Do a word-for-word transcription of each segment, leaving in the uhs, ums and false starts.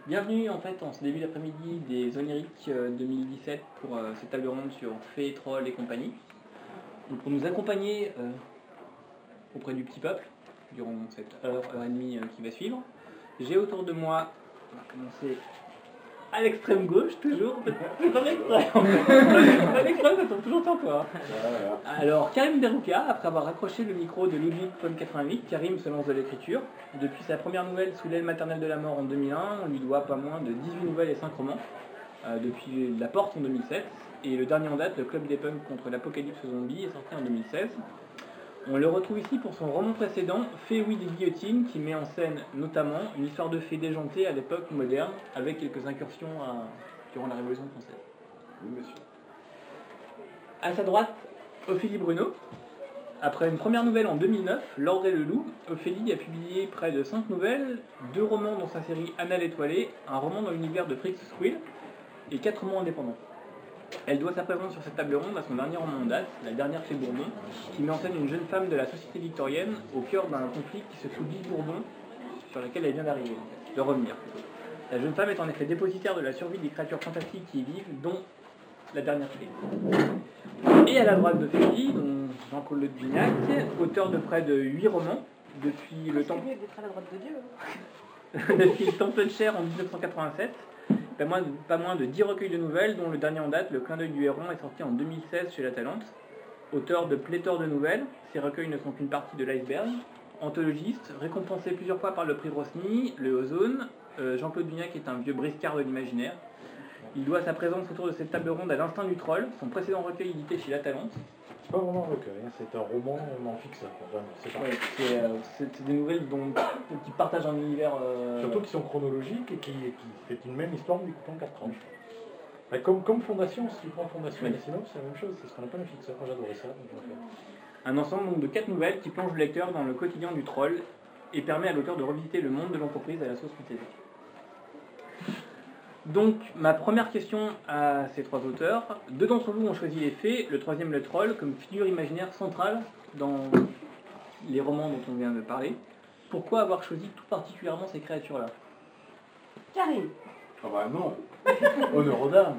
Bienvenue en fait en ce début d'après-midi des Oniriques deux mille dix-sept pour euh, cette table ronde sur Fées, Trolls et compagnie. Donc pour nous accompagner euh, auprès du petit peuple durant cette heure, heure et demie euh, qui va suivre, j'ai autour de moi, on va commencer à l'extrême gauche toujours, c'est pas l'extrême en fait, à l'extrême ça tombe toujours sur toi. Alors Karim Derouka, après avoir accroché le micro de Ludwig von quatre-vingt-huit, Karim se lance de l'écriture. Depuis sa première nouvelle Sous l'aile maternelle de la mort en deux mille un, on lui doit pas moins de dix-huit nouvelles et cinq romans, euh, depuis La Porte en deux mille sept, et le dernier en date, le Club des Punks contre l'apocalypse zombie, est sorti en deux mille seize. On le retrouve ici pour son roman précédent, Fées oui des guillotines, qui met en scène notamment une histoire de fées déjantées à l'époque moderne, avec quelques incursions à... durant la Révolution française. Oui, monsieur. À sa droite, Ophélie Bruno. Après une première nouvelle en deux mille neuf, L'Ordre et le Loup, Ophélie a publié près de cinq nouvelles, deux romans dans sa série Anna l'étoilée, un roman dans l'univers de Fritz Squill, et quatre romans indépendants. Elle doit sa présence sur cette table ronde à son dernier roman en date, La dernière fée Bourbon, qui met en scène une jeune femme de la société victorienne au cœur d'un conflit qui se trouve dit Bourbon, sur laquelle elle vient d'arriver, en fait, de revenir plutôt. La jeune femme est en effet dépositaire de la survie des créatures fantastiques qui y vivent, dont la dernière fée. Et à la droite de Ophélie, dont Jean-Claude Le Vignac, auteur de près de huit romans, depuis le temps... C'est mieux d'être à la droite de Dieu. depuis le Temple de Chair en dix-neuf cent quatre-vingt-sept. Pas moins, de, pas moins de dix recueils de nouvelles, dont le dernier en date, Le Clin d'œil du héron, est sorti en deux mille seize chez La Talente. Auteur de pléthore de nouvelles, ces recueils ne sont qu'une partie de l'iceberg. Anthologiste, récompensé plusieurs fois par le prix Rossny, le Ozone, euh, Jean-Claude Vignac est un vieux briscard de l'imaginaire. Il doit sa présence autour de cette table ronde à L'Instinct du Troll, son précédent recueil édité chez La Talente. C'est pas vraiment un recueil, hein, c'est un roman non-fiction. Enfin, c'est pas... Ouais, c'est, euh, c'est des nouvelles dont, qui partagent un univers... Euh... Surtout qui sont chronologiques et qui, qui fait une même histoire mais coupant quatre tranches. Enfin, comme, comme Fondation, si tu prends Fondation oui. et sinon c'est la même chose, c'est ce qu'on appelle un fixeur. Moi j'adorais ça. Donc, un ensemble donc, de quatre nouvelles qui plonge le lecteur dans le quotidien du troll et permet à l'auteur de revisiter le monde de l'entreprise à la sauce fantasy. Donc, ma première question à ces trois auteurs. Deux d'entre vous ont choisi les fées, le troisième le troll, comme figure imaginaire centrale dans les romans dont on vient de parler. Pourquoi avoir choisi tout particulièrement ces créatures-là ? Karim. Ah bah non. Honneur aux dames.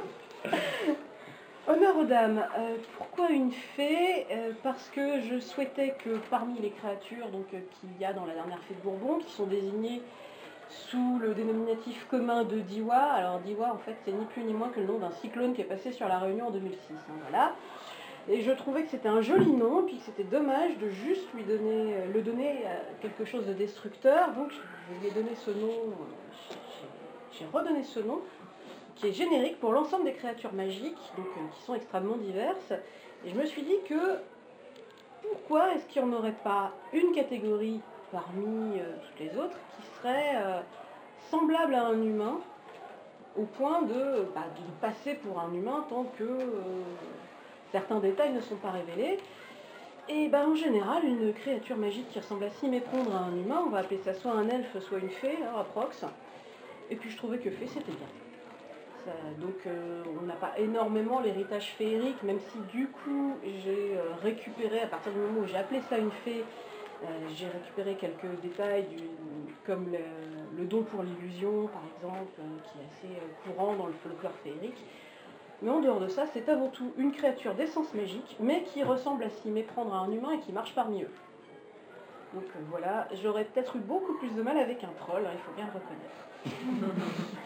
Honneur aux dames. Euh, pourquoi une fée ? euh, Parce que je souhaitais que parmi les créatures donc, euh, qu'il y a dans la dernière fée de Bourbon, qui sont désignées sous le dénominatif commun de Diwa. Alors Diwa, en fait, c'est ni plus ni moins que le nom d'un cyclone qui est passé sur la Réunion en deux mille six. Hein, voilà. Et je trouvais que c'était un joli nom, puis que c'était dommage de juste lui donner, le donner à quelque chose de destructeur. Donc je lui ai donné ce nom, j'ai redonné ce nom, qui est générique pour l'ensemble des créatures magiques, donc qui sont extrêmement diverses. Et je me suis dit que pourquoi est-ce qu'il n'y en aurait pas une catégorie parmi euh, toutes les autres qui serait euh, semblable à un humain au point de, bah, de passer pour un humain tant que euh, certains détails ne sont pas révélés. Et bah, en général, une créature magique qui ressemble à s'y méprendre à un humain, on va appeler ça soit un elfe, soit une fée, hein, approx. Et puis je trouvais que fée, c'était bien. Ça, donc euh, on n'a pas énormément l'héritage féerique, même si du coup j'ai euh, récupéré, à partir du moment où j'ai appelé ça une fée, Euh, j'ai récupéré quelques détails du, comme le, le don pour l'illusion par exemple, euh, qui est assez euh, courant dans le folklore féerique. Mais en dehors de ça, c'est avant tout une créature d'essence magique, mais qui ressemble à s'y méprendre à un humain et qui marche parmi eux. Donc euh, voilà, j'aurais peut-être eu beaucoup plus de mal avec un troll, hein, il faut bien le reconnaître.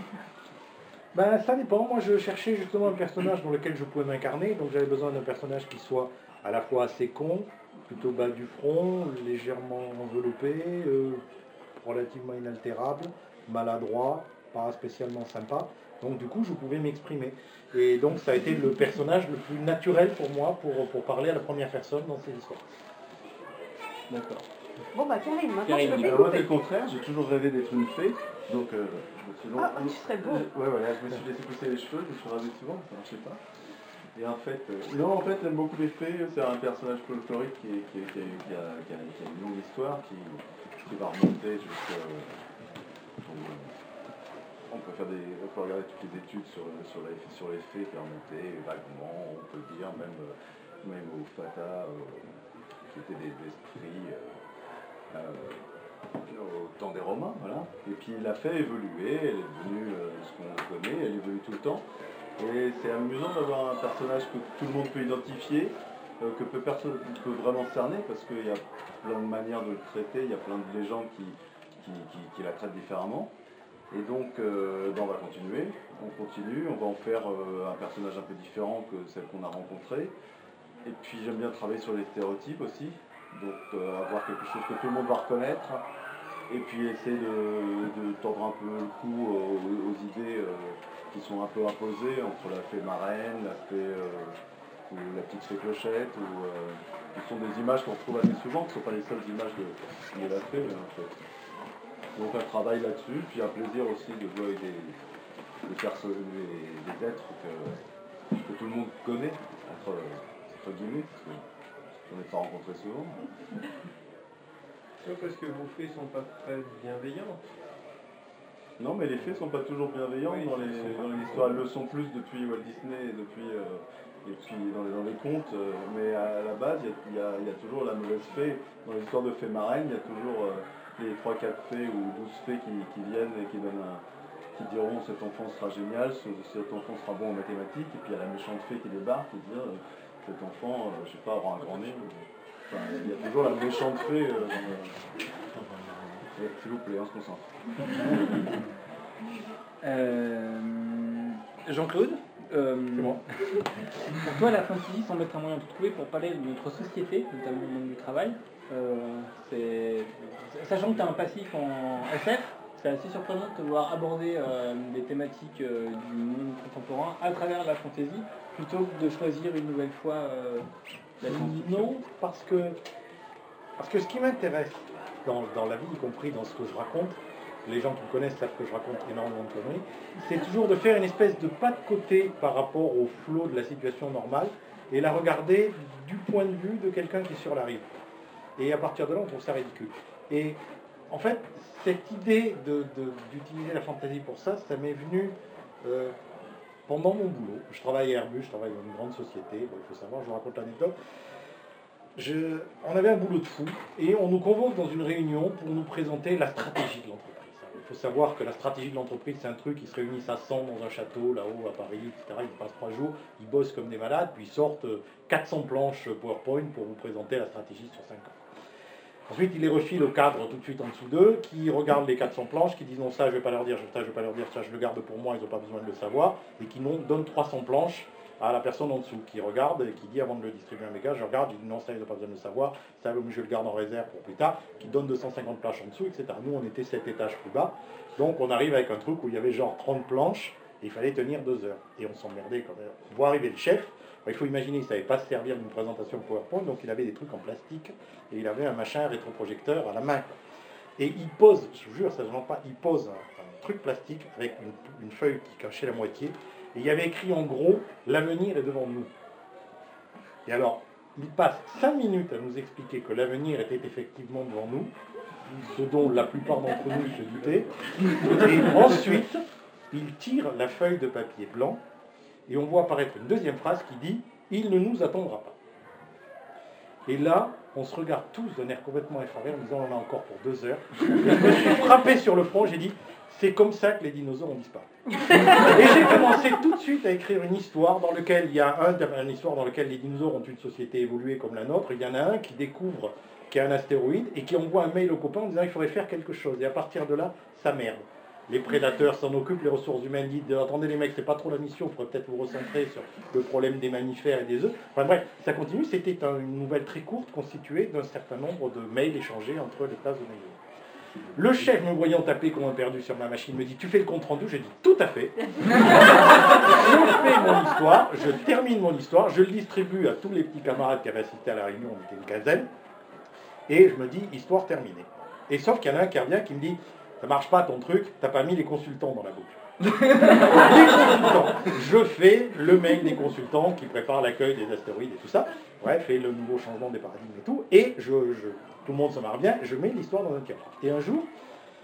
Ben, ça dépend. Moi, je cherchais justement un personnage dans lequel je pouvais m'incarner. Donc, j'avais besoin d'un personnage qui soit à la fois assez con, plutôt bas du front, légèrement enveloppé, euh, relativement inaltérable, maladroit, pas spécialement sympa. Donc, du coup, je pouvais m'exprimer. Et donc, ça a été le personnage le plus naturel pour moi pour, pour parler à la première personne dans ces histoires. D'accord. Bon bah Karim, maintenant Karim, je peux Alors moi découper. c'est le contraire, j'ai toujours rêvé d'être une fée, donc euh, je me suis long... Ah, tu serais beau. Je- Ouais voilà, je me suis laissé pousser les cheveux, je me suis rasé souvent, ça marchait pas. Et en fait, euh... non en fait j'aime beaucoup les fées, c'est un personnage folklorique qui, est- qui, est- qui, est- qui, a, qui, a, qui a une longue histoire, qui, qui va remonter jusqu'à... On peut faire des, on peut regarder toutes les études sur, sur, les, sur les fées qui remonté vaguement, on peut dire même, même aux Fata, euh, qui étaient des esprits... Euh, Euh, au temps des Romains, voilà. Et puis il l'a fait évoluer, elle est devenue euh, ce qu'on connaît, elle évolue tout le temps. Et c'est amusant d'avoir un personnage que tout le monde peut identifier, euh, que peu personne peut vraiment cerner, parce qu'il y a plein de manières de le traiter, il y a plein de légendes qui, qui, qui, qui la traitent différemment. Et donc, euh, ben on va continuer, on continue, on va en faire euh, un personnage un peu différent que celle qu'on a rencontrée. Et puis j'aime bien travailler sur les stéréotypes aussi, donc euh, avoir quelque chose que tout le monde va reconnaître, et puis essayer de, de tordre un peu le cou aux, aux idées euh, qui sont un peu imposées entre la fée marraine, la fée euh, ou la petite fée clochette, ou, euh, qui sont des images qu'on retrouve assez souvent, qui ne sont pas les seules images de, de la fée, mais en fait. Donc un travail là-dessus, puis un plaisir aussi de jouer avec des, des, perso- des, des êtres que, que tout le monde connaît, entre, entre guillemets, parce qu'on n'est pas rencontrés souvent. Non, parce que vos fées sont pas très bienveillantes. Non, mais les fées sont pas toujours bienveillantes Oui, dans les c'est dans les histoires. Elles le sont plus depuis Walt Disney et depuis euh, et puis dans les, dans les contes. euh, mais à la base, il y a, y a- y a toujours la mauvaise fée. Dans l'histoire de fées marraines, il y a toujours euh, les trois quatre fées ou douze fées qui, qui viennent et qui donnent un, qui diront cet enfant sera génial, ce- cet enfant sera bon en mathématiques. Et puis il y a la méchante fée qui débarque et dit euh, cet enfant, euh, je sais pas, aura un grand nez. Enfin, il y a toujours la méchante fée. euh, dans le- Ouais, s'il vous plaît, on se concentre. Euh, Jean-Claude, euh, C'est bon. pour toi la fantasy semble être un moyen de trouver pour parler de notre société, notamment le monde du travail. Euh, c'est- Sachant que tu as un passif en S F, c'est assez surprenant de te voir aborder euh, des thématiques euh, du monde contemporain à travers la fantasy, plutôt que de choisir une nouvelle fois euh, la science-fiction. Non, parce que, parce que ce qui m'intéresse dans, dans la vie, y compris dans ce que je raconte, les gens qui me connaissent savent que je raconte énormément de conneries, c'est toujours de faire une espèce de pas de côté par rapport au flot de la situation normale et la regarder du point de vue de quelqu'un qui est sur la rive. Et à partir de là, on trouve ça ridicule. Et en fait, cette idée de, de- d'utiliser la fantaisie pour ça, ça m'est venu euh, pendant mon boulot. Je travaille à Airbus, je travaille dans une grande société, bon, il faut savoir, je vous raconte l'anecdote. Je, on avait un boulot de fou et on nous convoque dans une réunion pour nous présenter la stratégie de l'entreprise. Il faut savoir que la stratégie de l'entreprise, c'est un truc, ils se réunissent à cent dans un château, là-haut, à Paris, et cetera. Ils passent trois jours, ils bossent comme des malades, puis ils sortent quatre cents planches PowerPoint pour vous présenter la stratégie sur cinq ans. Ensuite, ils les refilent au cadre tout de suite en dessous d'eux, qui regardent les quatre cents planches, qui disent non, ça je vais pas leur dire, ça je vais pas leur dire, ça je le garde pour moi, ils n'ont pas besoin de le savoir, et qui non, donnent trois cents planches à la personne en dessous, qui regarde et qui dit avant de le distribuer à mes gars, je regarde, je dis non, ça ils n'ont pas besoin de le savoir, ça je le garde en réserve pour plus tard, qui donne deux cent cinquante planches en dessous, et cetera. Nous on était sept étages plus bas, donc on arrive avec un truc où il y avait genre trente planches, et il fallait tenir deux heures, et on s'emmerdait quand même. On voit arriver le chef. Il faut imaginer, il ne savait pas se servir d'une présentation PowerPoint, donc il avait des trucs en plastique, et il avait un machin rétroprojecteur à la main. Et il pose, je vous jure, ça ne se vend pas, il pose un, un truc plastique avec une, une feuille qui cachait la moitié, et il y avait écrit en gros, l'avenir est devant nous. Et alors, il passe cinq minutes à nous expliquer que l'avenir était effectivement devant nous, ce dont la plupart d'entre nous se doutaient, et ensuite, il tire la feuille de papier blanc, et on voit apparaître une deuxième phrase qui dit « Il ne nous attendra pas ». Et là, on se regarde tous d'un air complètement effaré en disant « On en a encore pour deux heures ». Je me suis frappé sur le front, j'ai dit « C'est comme ça que les dinosaures ont disparu ». Et j'ai commencé tout de suite à écrire une histoire dans laquelle il y a un, une histoire dans laquelle les dinosaures ont une société évoluée comme la nôtre. Il y en a un qui découvre qu'il y a un astéroïde et qui envoie un mail aux copains en disant « Il faudrait faire quelque chose ». Et à partir de là, ça merde. Les prédateurs s'en occupent, les ressources humaines disent « Attendez les mecs, c'est pas trop la mission, il faudrait peut-être vous recentrer sur le problème des mammifères et des œufs ». Enfin bref, ça continue. C'était un- une nouvelle très courte constituée d'un certain nombre de mails échangés entre les classes de mail. Le chef, me voyant taper comme un perdu sur ma machine, me dit « Tu fais le compte rendu ?» Je dis « Tout à fait ». Je fais mon histoire, je termine mon histoire, je le distribue à tous les petits camarades qui avaient assisté à la réunion, on était une quinzaine, et je me dis « Histoire terminée ». Et sauf qu'il y en a un qui revient qui me dit « Ça marche pas ton truc, t'as pas mis les consultants dans la boucle. » Les consultants. Je fais le mail des consultants qui préparent l'accueil des astéroïdes et tout ça. Bref, et le nouveau changement des paradigmes et tout. Et je, je, tout le monde se marre bien, je mets l'histoire dans un tiroir. Et un jour,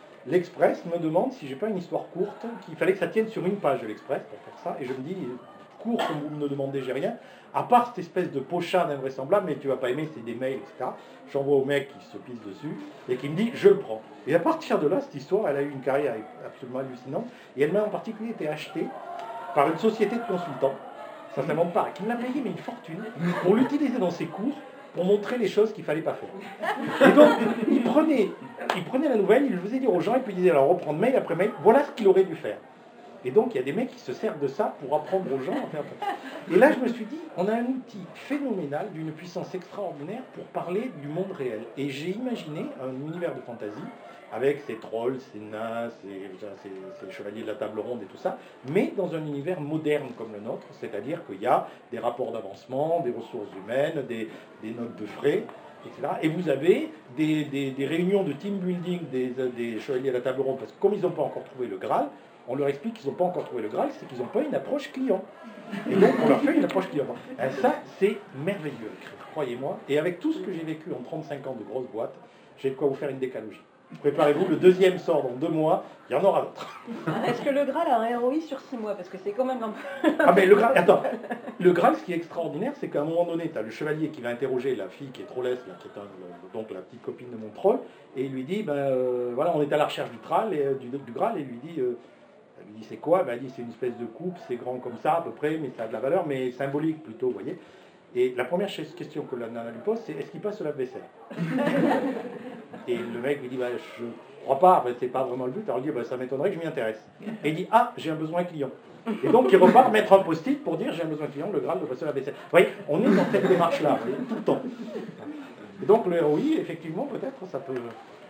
l'Express me demande si j'ai pas une histoire courte, qu'il fallait que ça tienne sur une page de l'Express pour faire ça. Et je me dis, court comme vous me le demandez, j'ai rien. À part cette espèce de pochade invraisemblable, mais tu vas pas aimer, c'est des mails, et cetera. J'envoie au mec qui se pisse dessus et qui me dit je le prends. Et à partir de là, cette histoire, elle a eu une carrière absolument hallucinante. Et elle m'a en particulier été achetée par une société de consultants, ça ne s'invente pas, qui me l'a payé mais une fortune, pour l'utiliser dans ses cours, pour montrer les choses qu'il ne fallait pas faire. Et donc, il prenait, il prenait la nouvelle, il le faisait dire aux gens, et puis il disait alors reprendre mail après mail, voilà ce qu'il aurait dû faire. Et donc, il y a des mecs qui se servent de ça pour apprendre aux gens à faire ça. Et là, je me suis dit, on a un outil phénoménal, d'une puissance extraordinaire pour parler du monde réel. Et j'ai imaginé un univers de fantasy, avec ses trolls, ses nains, ses, ses, ses chevaliers de la table ronde et tout ça, mais dans un univers moderne comme le nôtre, c'est-à-dire qu'il y a des rapports d'avancement, des ressources humaines, des, des notes de frais, et cetera. Et vous avez des, des, des réunions de team building des, des chevaliers de la table ronde, parce que comme ils n'ont pas encore trouvé le Graal, on leur explique qu'ils n'ont pas encore trouvé le Graal, c'est qu'ils n'ont pas une approche client. Et donc on leur fait une approche client. Et ça, c'est merveilleux, croyez-moi. Et avec tout ce que j'ai vécu en trente-cinq ans de grosses boîtes, j'ai de quoi vous faire une décalogie. Préparez-vous, le deuxième sort dans deux mois, il y en aura d'autres. Est-ce que le Graal a un R O I sur six mois? Parce que c'est quand même un peu... Ah mais le Graal, attends, le Graal, ce qui est extraordinaire, c'est qu'à un moment donné, tu as le chevalier qui va interroger la fille qui est trollesse, là, qui est un, donc la petite copine de mon troll, et il lui dit, ben euh, voilà, on est à la recherche du, tral et, du, du Graal, et il lui dit... Euh, Elle lui dit c'est quoi? Ben, elle dit c'est une espèce de coupe, c'est grand comme ça à peu près, mais ça a de la valeur, mais symbolique plutôt, vous voyez. Et la première question que la nana lui pose, c'est est-ce qu'il passe au lave-vaisselle? Et le mec lui dit bah, je crois pas, ben, c'est pas vraiment le but. Alors il dit bah, ça m'étonnerait que je m'y intéresse. Et il dit ah, j'ai un besoin client. Et donc il repart mettre un post-it pour dire j'ai un besoin client, le Graal de passer au lave-vaisselle. Vous voyez, on est dans cette démarche-là, vous voyez, tout le temps. Et donc le R O I, effectivement, peut-être ça peut.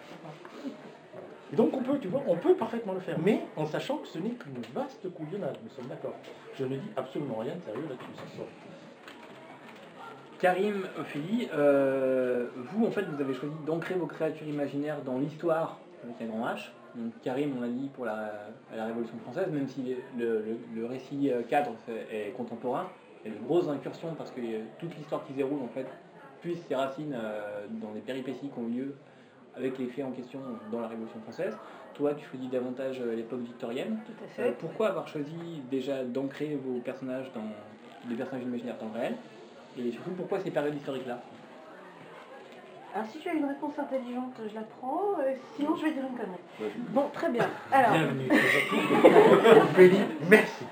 Et donc on peut, tu vois, on peut parfaitement le faire, mais en sachant que ce n'est qu'une vaste couillonnade, nous sommes d'accord. Je ne dis absolument rien de sérieux là-dessus, ça sort. Karim, Ophélie, euh, vous en fait vous avez choisi d'ancrer vos créatures imaginaires dans l'histoire avec un grand H. Donc Karim, on l'a dit pour la, la Révolution française, même si le, le, le récit cadre est contemporain, il y a de grosses incursions parce que toute l'histoire qui se déroule en fait puise ses racines dans des péripéties qui ont eu lieu avec les faits en question dans la Révolution française. Toi, tu choisis davantage l'époque victorienne. Tout à fait. Euh, pourquoi avoir choisi déjà d'ancrer vos personnages dans des personnages imaginaires dans le réel? Et surtout, pourquoi ces périodes historiques-là? Alors si tu as une réponse intelligente, je la prends, euh, sinon je vais dire une connerie. Bon, très bien. Alors... Bienvenue. Ophélie, merci.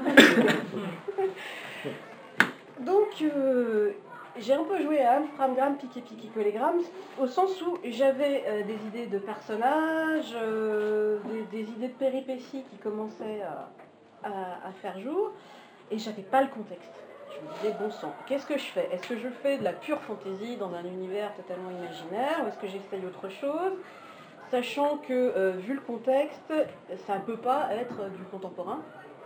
Donc, euh, j'ai un peu joué à Amstram, Gram, Piqué, Piqué, Collégramme, au sens où j'avais euh, des idées de personnages, euh, des, des idées de péripéties qui commençaient à, à, à faire jour, et j'avais pas le contexte. Je me disais, bon sang, qu'est-ce que je fais? Est-ce que je fais de la pure fantaisie dans un univers totalement imaginaire, ou est-ce que j'essaye autre chose? Sachant que, euh, vu le contexte, ça ne peut pas être du contemporain.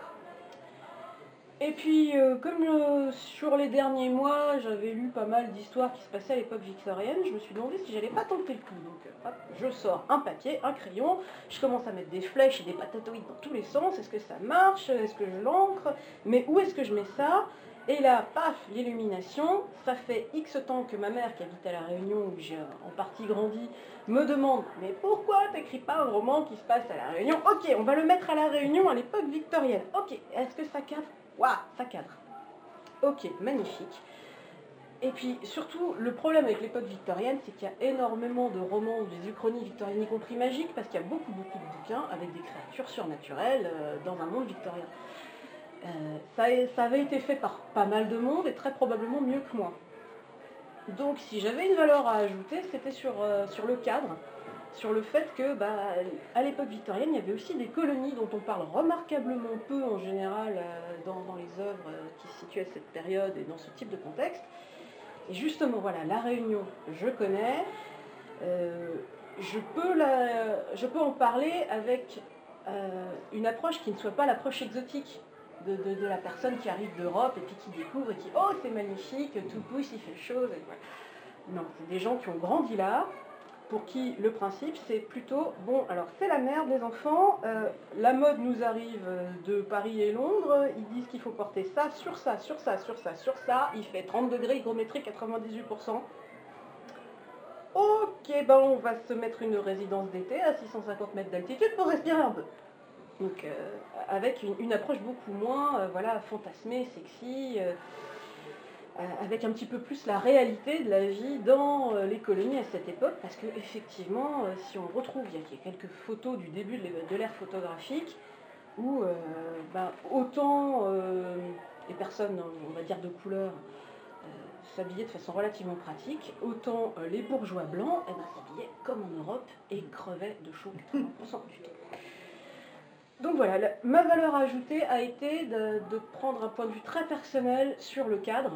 Et puis, euh, comme euh, sur les derniers mois, j'avais lu pas mal d'histoires qui se passaient à l'époque victorienne, je me suis demandé si j'allais pas tenter le coup. Donc, euh, hop, je sors un papier, un crayon, je commence à mettre des flèches et des patatoïdes dans tous les sens. Est-ce que ça marche? Est-ce que je l'encre? Mais où est-ce que je mets ça? Et là, paf, l'illumination. Ça fait X temps que ma mère, qui habite à La Réunion, où j'ai en partie grandi, me demande « Mais pourquoi t'écris pas un roman qui se passe à La Réunion ?» Ok, on va le mettre à La Réunion à l'époque victorienne. Ok, est-ce que ça cadre? Waouh, ça cadre. Ok, magnifique. Et puis surtout, le problème avec l'époque victorienne, c'est qu'il y a énormément de romans, des uchronies victoriennes, y compris magiques, parce qu'il y a beaucoup, beaucoup de bouquins avec des créatures surnaturelles euh, dans un monde victorien. Euh, ça, ça avait été fait par pas mal de monde, et très probablement mieux que moi. Donc si j'avais une valeur à ajouter, c'était sur, euh, sur le cadre, sur le fait que, bah, à l'époque victorienne, il y avait aussi des colonies dont on parle remarquablement peu en général euh, dans, dans les œuvres euh, qui se situent à cette période et dans ce type de contexte. Et justement, voilà, La Réunion, je connais, euh, je, peux la, je peux en parler avec euh, une approche qui ne soit pas l'approche exotique de, de, de la personne qui arrive d'Europe et puis qui découvre et qui, oh, c'est magnifique, tout pousse, il fait chose. Et voilà. Non, c'est des gens qui ont grandi là, pour qui le principe c'est plutôt, bon, alors c'est la merde les enfants, euh, la mode nous arrive de Paris et Londres, ils disent qu'il faut porter ça, sur ça, sur ça, sur ça, sur ça, il fait trente degrés, hygrométrie quatre-vingt-dix-huit pour cent. Ok, ben on va se mettre une résidence d'été à six cent cinquante mètres d'altitude pour respirer un peu. Donc euh, avec une, une approche beaucoup moins euh, voilà, fantasmée, sexy, euh, euh, avec un petit peu plus la réalité de la vie dans euh, les colonies à cette époque, parce qu'effectivement, euh, si on retrouve, il y, a, il y a quelques photos du début de l'é- de l'ère photographique, où euh, bah, autant euh, les personnes, on va dire de couleur, euh, s'habillaient de façon relativement pratique, autant euh, les bourgeois blancs eh ben, s'habillaient comme en Europe et crevaient de chaud quatre-vingts pour cent du temps. Donc voilà, la- ma valeur ajoutée a été de, de prendre un point de vue très personnel sur le cadre.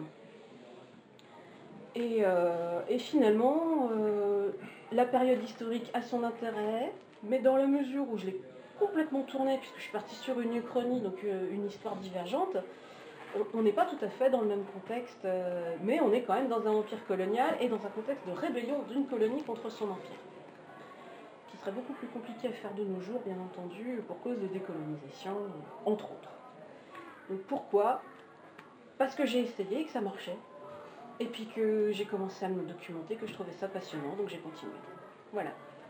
Et, euh, et finalement, euh, la période historique a son intérêt, mais dans la mesure où je l'ai complètement tournée, puisque je suis partie sur une uchronie, donc euh, une histoire divergente, on- on n'est pas tout à fait dans le même contexte, euh, mais on est quand même dans un empire colonial et dans un contexte de rébellion d'une colonie contre son empire, qui serait beaucoup plus compliqué à faire de nos jours, bien entendu, pour cause de décolonisation, entre autres. Donc pourquoi ? Parce que j'ai essayé et que ça marchait, et puis que j'ai commencé à me documenter, que je trouvais ça passionnant, donc j'ai continué. Voilà.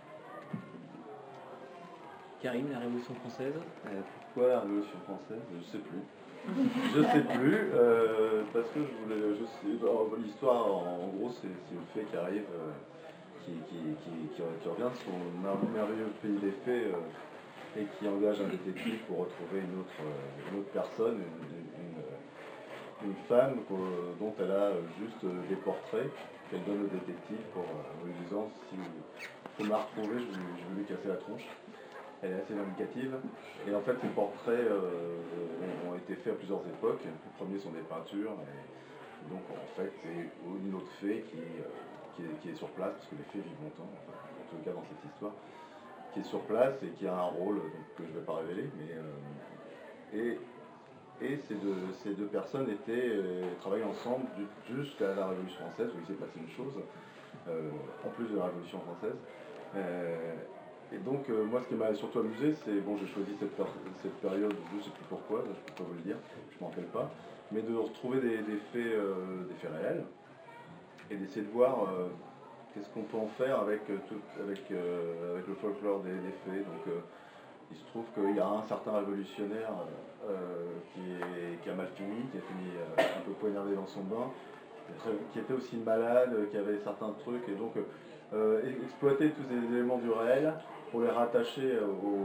Karim, la Révolution française. Euh, pourquoi la Révolution française? Je sais plus. Je sais plus, euh, parce que je voulais. Je sais, alors, l'histoire, en, en gros, c'est, c'est le fait qui arrive, euh, qui, qui, qui, qui, qui revient de son mer- merveilleux pays des fées euh, et qui engage un détective pour retrouver une autre, euh, une autre personne, une, une, une femme qu'au- dont elle a juste des portraits qu'elle donne au détective pour, euh, en lui disant si vous m'a retrouvé, je vais, je vais lui casser la tronche. Elle est assez vindicative. Et en fait, ces portraits euh, ont été faits à plusieurs époques. Les premiers sont des peintures. Et donc, en fait, c'est une autre fée qui, euh, qui, est, qui est sur place, parce que les fées vivent longtemps, enfin, en tout cas dans cette histoire, qui est sur place et qui a un rôle donc, que je ne vais pas révéler. Mais, euh, et et ces, deux, ces deux personnes étaient euh, travaillaient ensemble du- jusqu'à la Révolution française, où il s'est passé une chose, euh, en plus de la Révolution française. Euh, Et donc, euh, moi, ce qui m'a surtout amusé, c'est, bon, j'ai choisi cette, per- cette période, je ne sais plus pourquoi, je ne peux pas vous le dire, je ne m'en rappelle pas, mais de retrouver des, des faits, euh, des faits réels, et d'essayer de voir euh, qu'est-ce qu'on peut en faire avec, euh, tout, avec, euh, avec le folklore des, des faits. Donc, euh, il se trouve qu'il y a un certain révolutionnaire euh, qui, est, qui a mal fini, qui a fini euh, un peu poignardé dans son bain, qui était aussi malade, qui avait certains trucs, et donc euh, exploiter tous ces éléments du réel pour les rattacher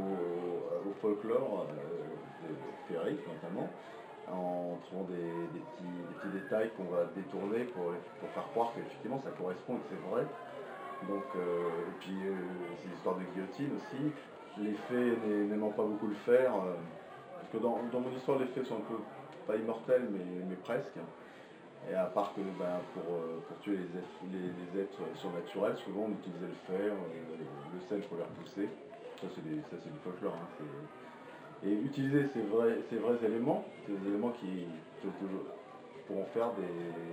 au, au folklore euh, féerique notamment, en trouvant des, des, petits, des petits détails qu'on va détourner pour, pour faire croire qu'effectivement ça correspond et que c'est vrai. Donc, euh, et puis euh, c'est l'histoire de guillotine aussi. Les fées n'aimant pas beaucoup le faire, euh, parce que dans, dans mon histoire les fées sont un peu, pas immortelles mais, mais presque. Et à part que ben, pour, euh, pour tuer les êtres, les, les êtres surnaturels, souvent on utilisait le fer, euh, le sel pour les repousser. Ça c'est, des, ça, c'est du folklore. Hein, c'est... Et utiliser ces vrais, ces vrais éléments, ces éléments qui, qui pour en faire des,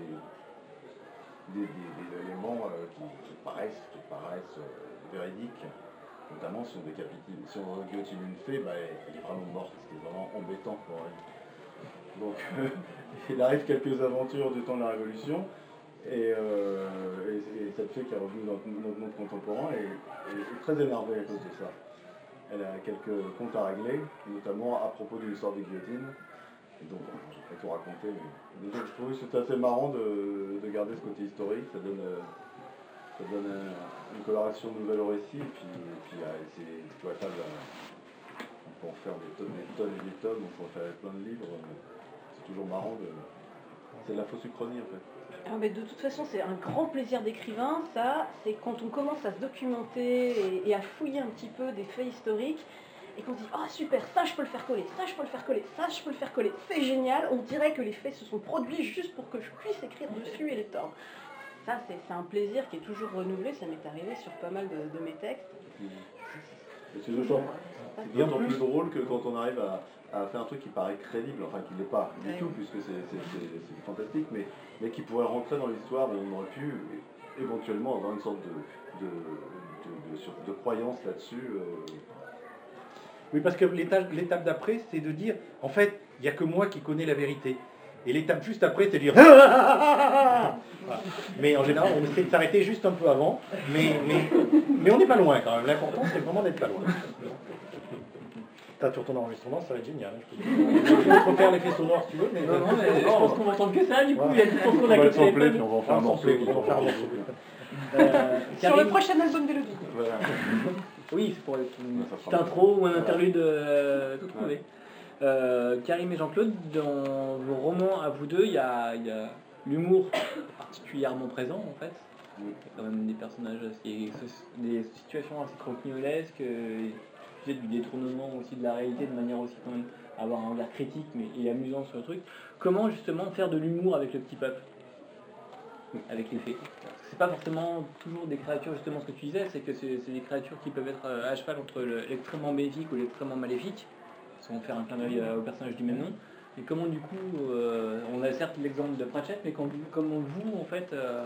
des, des, des éléments euh, qui, qui paraissent, qui paraissent euh, véridiques. Notamment si on décapite, si on guillotine une fée, bah, elle est vraiment morte, ce qui est vraiment embêtant pour elle. Donc euh, il arrive quelques aventures du temps de la Révolution, et, euh, et, et cette fée qui est revenue dans notre monde contemporain est, est, est très énervée à cause de ça. Elle a quelques comptes à régler, notamment à propos de l'histoire des guillotines. Et donc, bon, je ne vais pas tout raconter, mais déjà, je trouve que c'est assez marrant de, de garder ce côté historique, ça donne... Euh, Ça donne un, une coloration nouvelle au récit, et puis, et puis euh, c'est exploitable. Euh, on peut en faire des tonnes, des tonnes et des tonnes, on peut en faire plein de livres. C'est toujours marrant de. C'est de la fausse uchronie en fait. Ah, mais de toute façon, c'est un grand plaisir d'écrivain, ça, c'est quand on commence à se documenter et, et à fouiller un petit peu des faits historiques, et qu'on dit « Ah oh, super, ça je peux le faire coller, ça je peux le faire coller, ça je peux le faire coller, c'est génial !» On dirait que les faits se sont produits juste pour que je puisse écrire dessus et les tordre. Ça, c'est, c'est un plaisir qui est toujours renouvelé, ça m'est arrivé sur pas mal de, de mes textes. Et c'est d'autant, c'est d'autant plus drôle que quand on arrive à, à faire un truc qui paraît crédible, enfin qui ne l'est pas du ouais. tout, puisque c'est, c'est, c'est, c'est fantastique, mais, mais qui pourrait rentrer dans l'histoire où on aurait pu éventuellement avoir une sorte de, de, de, de, de, de croyance là-dessus. Euh... Oui, parce que l'étape, l'étape d'après, c'est de dire, en fait, il n'y a que moi qui connais la vérité. Et l'étape juste après, c'est de dire... Voilà. Mais en général, on essaie de s'arrêter juste un peu avant. Mais, mais, mais on n'est pas loin quand même. L'important, c'est vraiment d'être pas loin. T'as sur ton enregistrement, ça va être génial. Hein, je peux te dire. Je peux te refaire l'effet sonore si tu veux, mais Non, non, mais je pense qu'on va entendre que ça, du coup, il y a tout ce qu'on On a va que le sampler, puis téléphone. on va en faire un on morceau. va en faire un morceau. Euh, Sur le Karim- prochain album d'Elodie. Voilà. Oui, c'est pour une Ça petite fera intro ou un Voilà. interlude euh, tout trouvé. Euh, Karim et Jean-Claude, dans vos romans à vous deux, il y a, il y a l'humour particulièrement présent en fait. Oui. Il y a quand même des personnages, assez, des situations assez croquignolesques, euh, tu sais, du détournement aussi de la réalité de manière aussi quand même à avoir un regard critique mais, et amusant sur le truc. Comment justement faire de l'humour avec le petit peuple, avec les fées? Parce que c'est pas forcément toujours des créatures, justement ce que tu disais, c'est que c'est c'est des créatures qui peuvent être euh, à cheval entre le- l'extrêmement bénéfique ou l'extrêmement maléfique, sans faire un clin d'œil euh, au personnage du même nom. Et comment du coup, euh, on a certes l'exemple de Pratchett, mais quand vous- comment vous en fait, euh,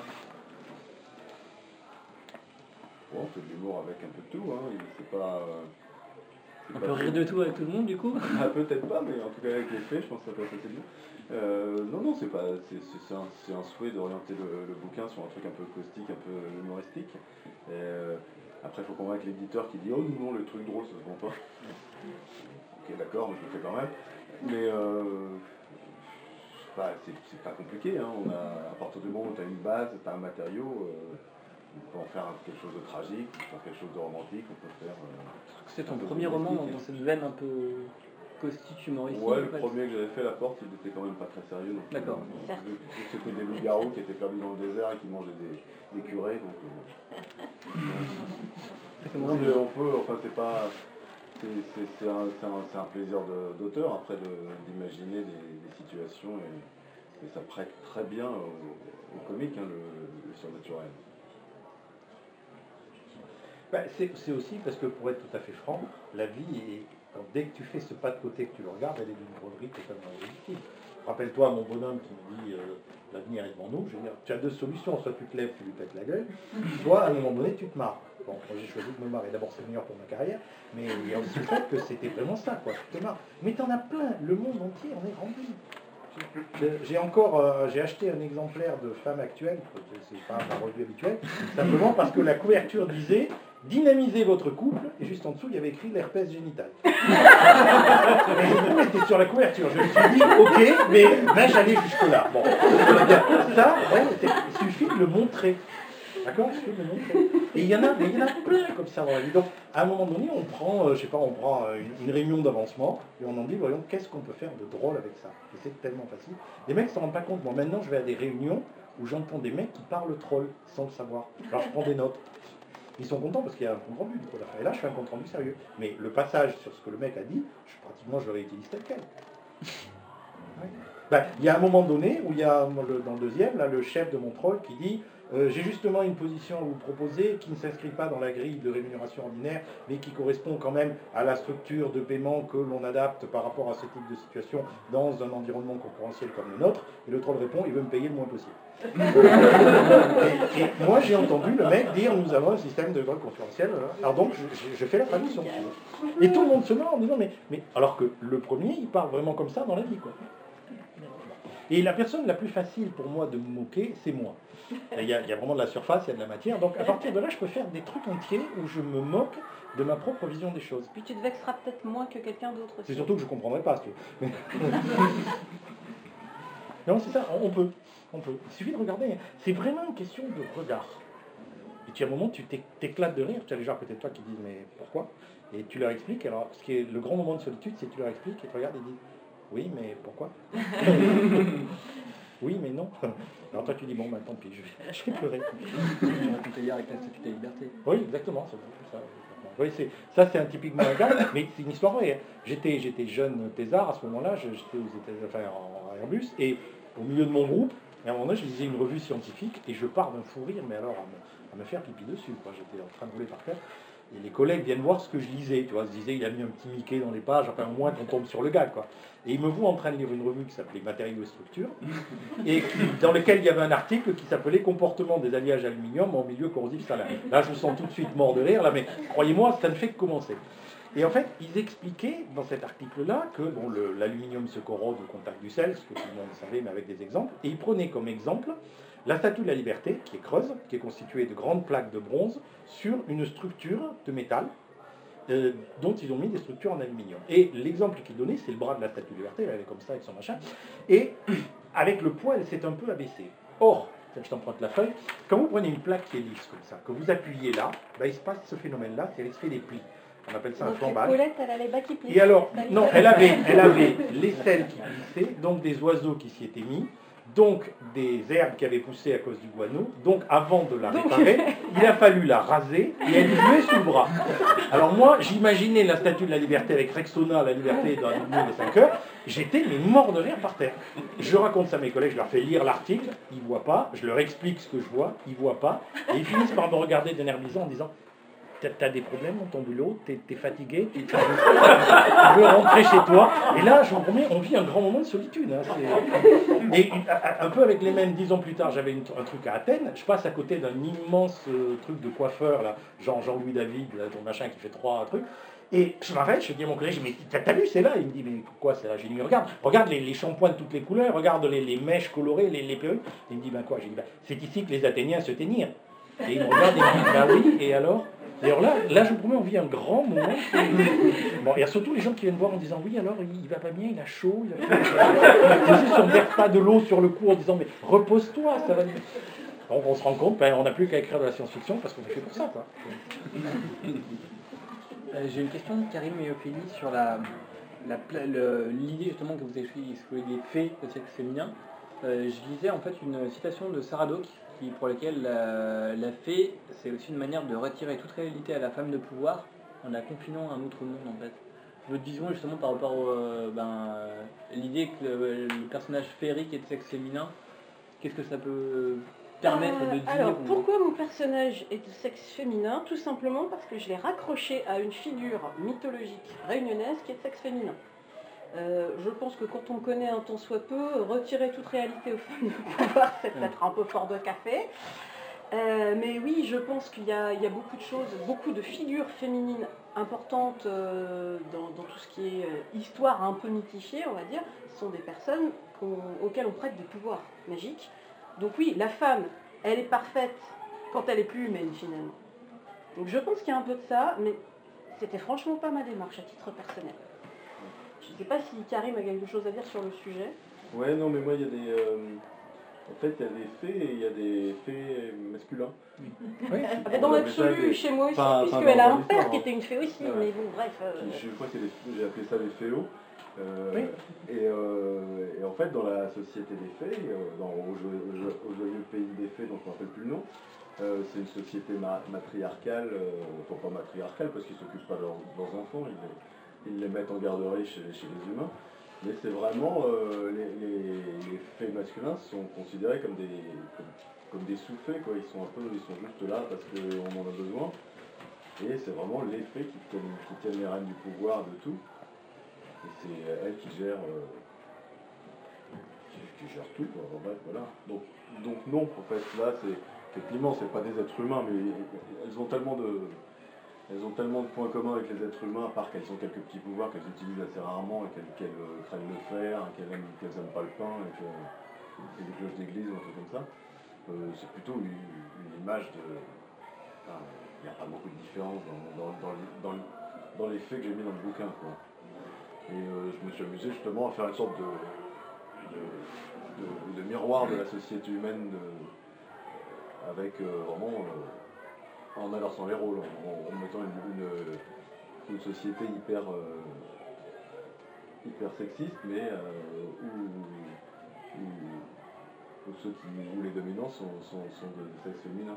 Bon, on fait de l'humour avec un peu de tout, hein. C'est pas. euh, c'est on pas peut rire de tout avec tout le monde du coup? Ah, peut-être pas, mais en tout cas avec les faits, je pense que ça passe assez bien. Euh, non, non, c'est pas, c'est, c'est- c'est un, c'est un souhait d'orienter le, le bouquin sur un truc un peu caustique, un peu humoristique. Et, euh, après, il faut convaincre l'éditeur qui dit oh non, le truc drôle, ça se vend pas. Ok, d'accord, mais je le fais quand même. Mais euh, bah, c'est, c'est pas compliqué. Hein. On a, à partir du moment où tu as une base, tu as un matériau. Euh, on peut en faire quelque chose de tragique, on peut faire quelque chose de romantique, on peut faire. Euh, C'est ton un peu premier roman dans, humoristique. dans cette veine un peu caustique, humoristique. Ouais, en le fait. premier que j'avais fait, La Porte, il était quand même pas très sérieux. donc, D'accord. euh, Certes. vu que C'était des loups-garous qui étaient perdus dans le désert et qui mangeaient des, des curés. Donc, euh, C'est non, bon, mais on peut, enfin, c'est pas. C'est c'est- c'est un, c'est un- c'est un plaisir de- d'auteur après de- d'imaginer des, des situations et, et ça prête très bien au, au comique, hein, le, le surnaturel. Ben, c'est c'est aussi parce que pour être tout à fait franc, la vie est. quand- dès que tu fais ce pas de côté que tu le regardes, elle est d'une broderie totalement légitime. Rappelle-toi mon bonhomme qui me dit euh, l'avenir est devant nous. Je veux dire, tu as deux solutions, soit tu te lèves, tu lui pètes la gueule, soit à un moment donné tu te marres. Bon, moi j'ai choisi de me marrer. D'abord c'est meilleur pour ma carrière, mais il y a aussi le fait que c'était vraiment ça, quoi. Tu te marres. Mais t'en as plein, le monde entier en est rempli. Je- J'ai encore, euh, j'ai acheté un exemplaire de Femme Actuelle, c'est pas ma revue habituelle, simplement parce que la couverture disait dynamisez votre couple, et juste en dessous il y avait écrit l'herpès génital. Et c'était sur la couverture. Je me suis dit ok, mais vais-je aller jusque là? Bon, ça, ouais, c'est- il suffit de le montrer. D'accord, il suffit de le montrer. Et il y en a, mais il y en a plein comme ça dans la vie. Donc, à un moment donné, on prend, euh, je sais pas, on prend euh, une, une réunion d'avancement et on en dit, voyons, qu'est-ce qu'on peut faire de drôle avec ça? Et c'est tellement facile. Les mecs ne s'en rendent pas compte. Moi, maintenant, je vais à des réunions où j'entends des mecs qui parlent troll sans le savoir. Alors, je prends des notes. Ils sont contents parce qu'il y a un compte rendu. du coup, à la fin. Et là, je fais un compte rendu sérieux. Mais le passage sur ce que le mec a dit, je, pratiquement, je le réutilise tel quel. Ouais. Ben, il y a un moment donné où il y a, le- dans le deuxième, là, le chef de mon troll qui dit euh, j'ai justement une position à vous proposer qui ne s'inscrit pas dans la grille de rémunération ordinaire, mais qui correspond quand même à la structure de paiement que l'on adapte par rapport à ce type de situation dans un environnement concurrentiel comme le nôtre. Et le troll répond il veut me payer le moins possible. et, et moi j'ai entendu le mec dire nous avons un système de grille concurrentiel. Alors donc je, je- je fais la traduction. Et tout le monde se marre en disant mais, mais alors que le premier il parle vraiment comme ça dans la vie quoi. Et la personne la plus facile pour moi de me moquer, c'est moi. Il y, a, il y a vraiment de la surface, il y a de la matière. Donc à partir de là, je peux faire des trucs entiers où je me moque de ma propre vision des choses. Puis tu te vexeras peut-être moins que quelqu'un d'autre aussi. C'est surtout que je ne comprendrai pas. Si tu veux. Non, c'est ça, on peut. On peut. Il suffit de regarder. C'est vraiment une question de regard. Et tu, à un moment, tu t'éc- t'éclates de rire. Tu as les gens à côté de toi qui disent mais pourquoi? Et tu leur expliques. Alors, ce qui est le grand moment de solitude, c'est que tu leur expliques et tu regardes et ils disent oui, mais pourquoi? Oui, mais non. Alors toi, tu dis bon, bah tant pis, je vais, je vais pleurer. Tu racontais hier avec la statue de la liberté. Oui, exactement. C'est ça. Oui, c'est, ça, c'est un typiquement un cas, mais c'est une histoire vraie. Hein. J'étais, j'étais jeune thésard à ce moment-là, je- j'étais aux États, enfin, en Airbus, et au milieu de mon groupe, et à un moment donné, je lisais une revue scientifique, et je pars d'un fou rire, mais alors à me, à me faire pipi dessus. Quoi. J'étais en train de rouler par terre, et les collègues viennent voir ce que je lisais. Tu vois, ils se disaient, il a mis un petit Mickey dans les pages, enfin au moins qu'on tombe sur le gars, quoi. Et ils me voient en train de lire une revue qui s'appelait Matériaux et structures, et qui, dans lequel il y avait un article qui s'appelait Comportement des alliages aluminium en milieu corrosif salarié. Là, je me sens tout de suite mort de rire, là, mais croyez-moi, ça ne fait que commencer. Et en fait, ils expliquaient dans cet article-là que bon, le- l'aluminium se corrode au contact du sel, ce que tout le monde savait, mais avec des exemples, et ils prenaient comme exemple la Statue de la Liberté, qui est creuse, qui est constituée de grandes plaques de bronze sur une structure de métal, euh, dont ils ont mis des structures en aluminium. Et l'exemple qu'il donnait, c'est le bras de la Statue de Liberté, elle est comme ça avec son machin, et avec le poids, elle s'est un peu abaissée. Or, je t'emprunte la feuille, quand vous prenez une plaque qui est lisse comme ça, que vous appuyez là, ben, il se passe ce phénomène-là, c'est l'effet des plis. On appelle ça un Donc flambage. Paulette, elle a les bas qui plient. Et alors, Ça y est. non, elle avait, elle avait l'aisselle qui glissait, donc des oiseaux qui s'y étaient mis, donc des herbes qui avaient poussé à cause du guano. Donc avant de la réparer, il a fallu la raser et elle lui sous le bras. Alors moi, j'imaginais la Statue de la Liberté avec Rexona, la Liberté dans les cinq heures. J'étais mais mort de rire par terre. Je raconte ça à mes collègues, je leur fais lire l'article, ils voient pas. Je leur explique ce que je vois, ils voient pas. Et ils finissent par me regarder d'un air bizarre en disant: T'as des problèmes dans ton boulot, t'es es fatigué, tu, tu, veux, tu veux rentrer chez toi. Et là, je vous promets, on vit un grand moment de solitude. Hein, et un peu avec les mêmes, dix ans plus tard, j'avais un truc à Athènes. Je passe à côté d'un immense euh, truc de coiffeur, là, genre Jean-Louis David, là, ton machin qui fait trois trucs. Et je m'arrête, je dis à mon collègue, mais t'as vu, c'est là? Il me dit, mais quoi, c'est là? J'ai dit, regarde, regarde les, les shampoings de toutes les couleurs, regarde les, les mèches colorées, les, les perruques. Il me dit, ben quoi? J'ai dit, ben, c'est ici que les Athéniens se teignirent. Et il me regarde et il me dit, ben oui, et alors? D'ailleurs là, là, je vous promets, on vit un grand moment. Bon, il y a surtout les gens qui viennent voir en disant: oui, alors il, il va pas bien, il a chaud. Il a chaud. Juste, on ne verse pas de l'eau sur le cou en disant: mais repose-toi, ça va. Donc on se rend compte, ben, on n'a plus qu'à écrire de la science-fiction parce qu'on est fait pour ça, quoi. Euh, J'ai une question de Karim et Ophélie sur la, la, le- l'idée justement que vous avez exclué des faits de sexe féminin. Euh, je lisais en fait une citation de Sarah Dock qui, pour laquelle la, la fée, c'est aussi une manière de retirer toute réalité à la femme de pouvoir en la confinant à un autre monde en fait. Votre vision justement par rapport au, euh, ben, euh, l'idée que le, le personnage féerique est de sexe féminin, qu'est-ce que ça peut permettre Euh, de dire Alors, ou- pourquoi mon personnage est de sexe féminin? Tout simplement parce que je l'ai raccroché à une figure mythologique réunionnaise qui est de sexe féminin. Euh, je pense que quand on connaît un tant soit peu, retirer toute réalité aux femmes de pouvoir, c'est peut-être un peu fort de café. Euh, mais oui, je pense qu'il y a, il y a beaucoup de choses, beaucoup de figures féminines importantes euh, dans, dans tout ce qui est euh, histoire un peu mythifiée, on va dire. Ce sont des personnes qu'on- auxquelles on prête des pouvoirs magiques. Donc oui, la femme, elle est parfaite quand elle est plus humaine finalement. Donc je pense qu'il y a un peu de ça, mais c'était franchement pas ma démarche à titre personnel. Je ne sais pas si Karim a quelque chose à dire sur le sujet. Ouais, non, mais moi, il y a des. euh, En fait, il y a des fées et il y a des fées masculins. Oui. Ah ben, dans Ouais, l'absolu, mais ça, chez moi aussi, enfin, enfin, puisqu'elle dans- a dans un père l'histoire, qui hein. était une fée aussi, Ouais. mais bon, bref. euh, Qui- Je crois que c'est des- j'ai appelé ça les féos. Euh, Oui. et, euh, et en fait, dans la société des fées, euh, dans, au, jo- au jo- au joyeux pays des fées, dont on ne rappelle plus le nom, euh, c'est une société ma- matriarcale, euh, enfin pas matriarcale parce qu'ils ne s'occupent pas de leurs, leurs enfants, ils les, ils les mettent en garderie chez, chez les humains. Mais c'est vraiment, euh, les, les, les fées masculins sont considérés comme des, comme, comme des sous-fées, quoi. Ils sont un peu, ils sont juste là parce qu'on en a besoin. Et c'est vraiment les fées qui tiennent, qui tiennent les rênes du pouvoir, de tout. Et c'est elles qui gèrent, euh, qui, qui gèrent tout, quoi. En bref, voilà. Donc, donc non, en fait, là, c'est effectivement, c'est pas des êtres humains, mais elles ont tellement de, elles ont tellement de points communs avec les êtres humains, à part qu'elles ont quelques petits pouvoirs qu'elles utilisent assez rarement et qu'elles, qu'elles euh, craignent le fer, qu'elles aiment, qu'elles aiment pas le pain et que et des cloches d'église ou un truc comme ça. Euh, c'est plutôt une, une image de. Enfin, il n'y a pas beaucoup de différence dans, dans, dans, les, dans, les- dans les faits que j'ai mis dans le bouquin, quoi. Et euh, je me suis amusé justement à faire une sorte de, de, de- de miroir de la société humaine de- avec euh, vraiment euh, en inversant les rôles, en, en mettant une, une, une société hyper, euh, hyper sexiste, mais euh, où, où- où ceux qui, où les dominants sont, sont, sont de sexe féminin.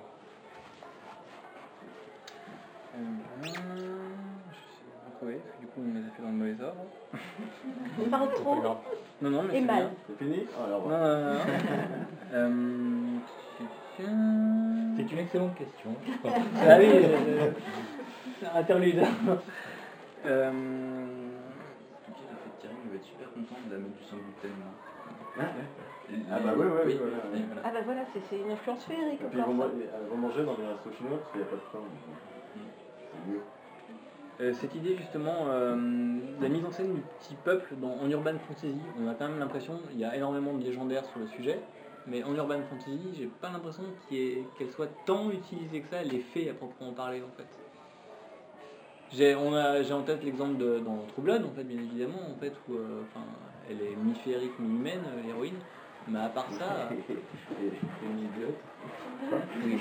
Euh, je sais pas trouver, parce que du coup on les a fait dans le mauvais ordre. On parle C'est pas trop grave. Non, non, mais et c'est mal. bien. C'est fini? Ah, alors, Non, voilà. non, non, non. Euh... C'est une excellente question. Ah oui, euh, euh, interlude. euh... Ok, la fête Thierry, il va être super content de la mettre du sang gluten là. Ah bah oui, oui, oui, voilà. oui, voilà. Ah bah voilà, c'est c'est une influence féerique Et puis ils encore. vont, ça. ma- ils vont manger dans les restos chinois parce qu'il n'y a pas de pain. donc, C'est mieux. Euh, cette idée justement euh, de la mise en scène du petit peuple dans, en urban fantasy, on a quand même l'impression qu'il y a énormément de légendaires sur le sujet, mais en urban fantasy, j'ai pas l'impression qu'il y ait- qu'elle soit tant utilisée que ça, les fées à proprement parler en fait. J'ai, on a, j'ai en tête l'exemple de, dans True Blood, en fait, bien évidemment, en fait, où euh, enfin, elle est mi-féerique, mi-humaine, euh, l'héroïne. Mais à part ça... Et une idiote. Oui,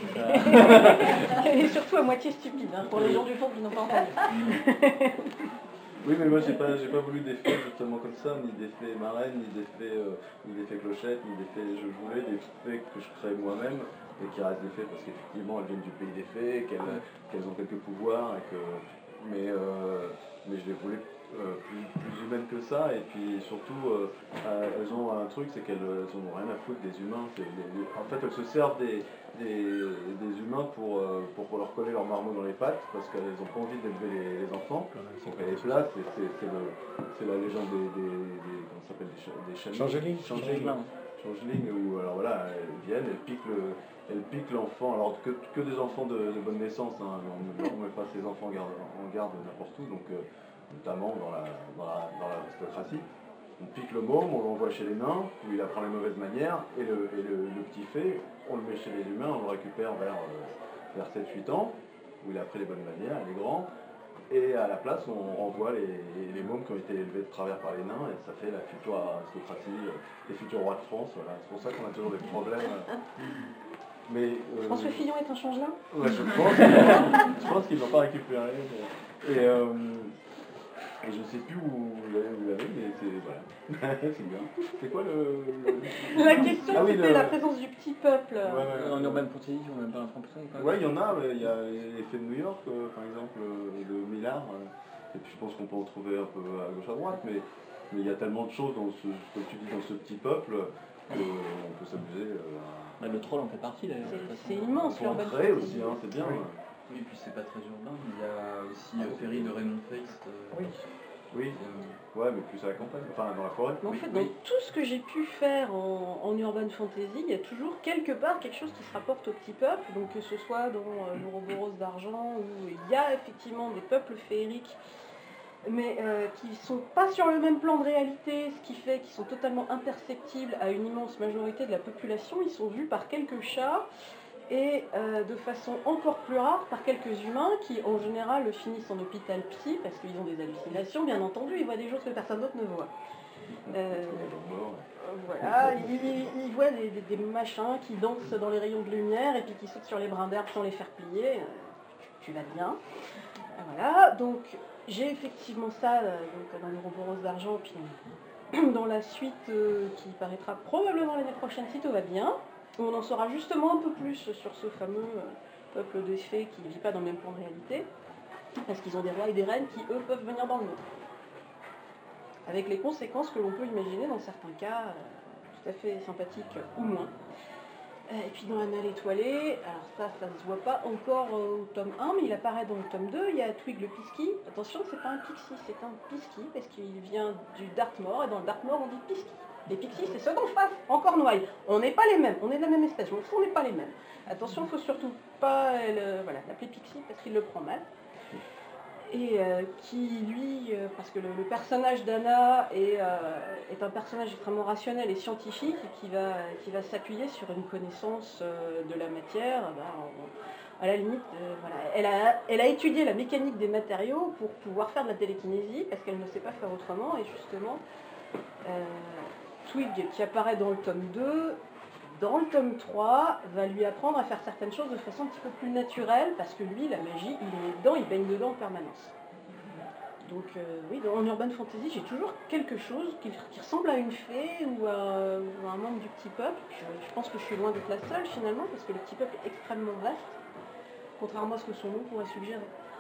ça... Et surtout à moitié stupide, hein, pour les gens du fond qui n'ont pas entendu. Oui, mais moi j'ai pas, j'ai pas voulu d'effets justement comme ça, ni d'effets marraines, ni d'effets, euh, ni d'effets clochettes, ni d'effets. Je voulais des faits que je crée moi-même et qui restent des faits parce qu'effectivement elles viennent du pays des fées, qu'elles, qu'elles ont quelques pouvoirs, et que, mais, euh, mais je les voulais euh, plus, plus humaines que ça. Et puis surtout, euh, euh, elles ont un truc, c'est qu'elles elles ont rien à foutre des humains. C'est les- en fait, elles se servent des, des, des humains pour, euh, pour leur coller leur marmot dans les pattes parce qu'elles n'ont pas envie d'élever les, les enfants. Donc elle est là, c'est, c'est, c'est, le, c'est la légende des, des, des comment ça s'appelle, des, cha- des chameaux. Changeling. Changeling. Changeling, où alors voilà, elles viennent, elles piquent, le, elles piquent l'enfant, alors que, que des enfants de, de bonne naissance, hein, on ne on met pas ces enfants en garde, en garde n'importe où, donc euh, notamment dans la, dans, la, dans l'aristocratie. On pique le môme, on l'envoie chez les nains, où il apprend les mauvaises manières, et le, et le, le petit fait, on le met chez les humains, on le récupère vers, euh, vers sept huit ans, où il a appris les bonnes manières, il est grand, et à la place on renvoie les, les mômes qui ont été élevés de travers par les nains, et ça fait la future aristocratie, euh, les futurs rois de France, voilà. C'est pour ça qu'on a toujours des problèmes. Mais, euh, François Fillon est un changelin. Ouais, je pense, je pense qu'ils l'ont pas récupéré. mais- Et, euh, et je sais plus où vous l'avez, vous l'avez, mais c'est voilà. C'est bien. C'est quoi le, le- La question, Ah oui, c'était le- la présence du petit peuple. Ouais, ouais, En Urban Fantasy, on n'a pas l'impression. quand même. Ouais, il y en a, mais il y a les faits de New York, euh, par exemple, euh, de Millard, euh, et puis je pense qu'on peut en trouver un peu à gauche à droite, mais mais il y a tellement de choses dans ce, comme tu dis, dans ce petit peuple, qu'on peut s'amuser euh, Bah, le troll en fait partie d'ailleurs. C'est- de toute façon. c'est immense, à l'Urban créer Fantasy. aussi, hein, c'est bien. Oui. Oui, et puis c'est pas très urbain. Il y a aussi euh, Ferry de Raymond Feist. euh, Oui. Oui, euh, ouais, mais plus à la campagne, enfin dans la forêt. Mais en Oui, fait, oui. dans tout ce que j'ai pu faire en, en Urban Fantasy, il y a toujours quelque part quelque chose qui se rapporte au petit peuple, donc que ce soit dans euh, l'Ouroboros d'argent, où il y a effectivement des peuples féeriques, mais euh, qui ne sont pas sur le même plan de réalité, ce qui fait qu'ils sont totalement imperceptibles à une immense majorité de la population. Ils sont vus par quelques chats, et euh, de façon encore plus rare par quelques humains qui en général finissent en hôpital psy parce qu'ils ont des hallucinations, bien entendu, ils voient des choses que personne d'autre ne voit. Euh, voilà, ils, ils- ils voient des, des- des machins qui dansent dans les rayons de lumière et puis qui sautent sur les brins d'herbe sans les faire plier. Euh, tu vas bien. Euh, Voilà, donc j'ai effectivement ça euh, donc, dans l'Ouroboros d'argent, puis dans la suite euh, qui paraîtra probablement l'année prochaine si tout va bien. On en saura justement un peu plus sur ce fameux euh, peuple de fées qui ne vit pas dans le même plan de réalité, parce qu'ils ont des rois et des reines qui, eux, peuvent venir dans le nôtre. Avec les conséquences que l'on peut imaginer dans certains cas, euh, tout à fait sympathiques ou moins. Euh, Et puis dans l'Anal étoilé, alors ça, ça ne se voit pas encore euh, au tome un, mais il apparaît dans le tome deux, il y a Twig le Pisky. Attention, c'est pas un Pixie, c'est un Pisky, parce qu'il vient du Dartmoor, et dans le Dartmoor, on dit Pisky. Les Pixies, c'est ceux d'en face, encore noailles. On n'est pas les mêmes, on est de la même espèce, je m'en fous, on n'est pas les mêmes. Attention, il faut surtout pas euh, le- voilà, l'appeler Pixie parce qu'il le prend mal. Et euh, qui, lui, euh, parce que le, le personnage d'Anna est, euh, est un personnage extrêmement rationnel et scientifique et qui va, qui va s'appuyer sur une connaissance euh, de la matière, bah, en- à la limite, euh, voilà. elle, a, elle a étudié la mécanique des matériaux pour pouvoir faire de la télékinésie parce qu'elle ne sait pas faire autrement, et justement, euh, Twig, qui apparaît dans le tome deux, dans le tome trois, va lui apprendre à faire certaines choses de façon un petit peu plus naturelle, parce que lui, la magie, il est dedans, il baigne dedans en permanence. Donc euh, oui, dans, en Urban Fantasy, j'ai toujours quelque chose qui, qui ressemble à une fée ou à, ou à un membre du petit peuple. Je, je pense que je suis loin d'être la seule finalement, parce que le petit peuple est extrêmement vaste, contrairement à ce que son nom pourrait suggérer.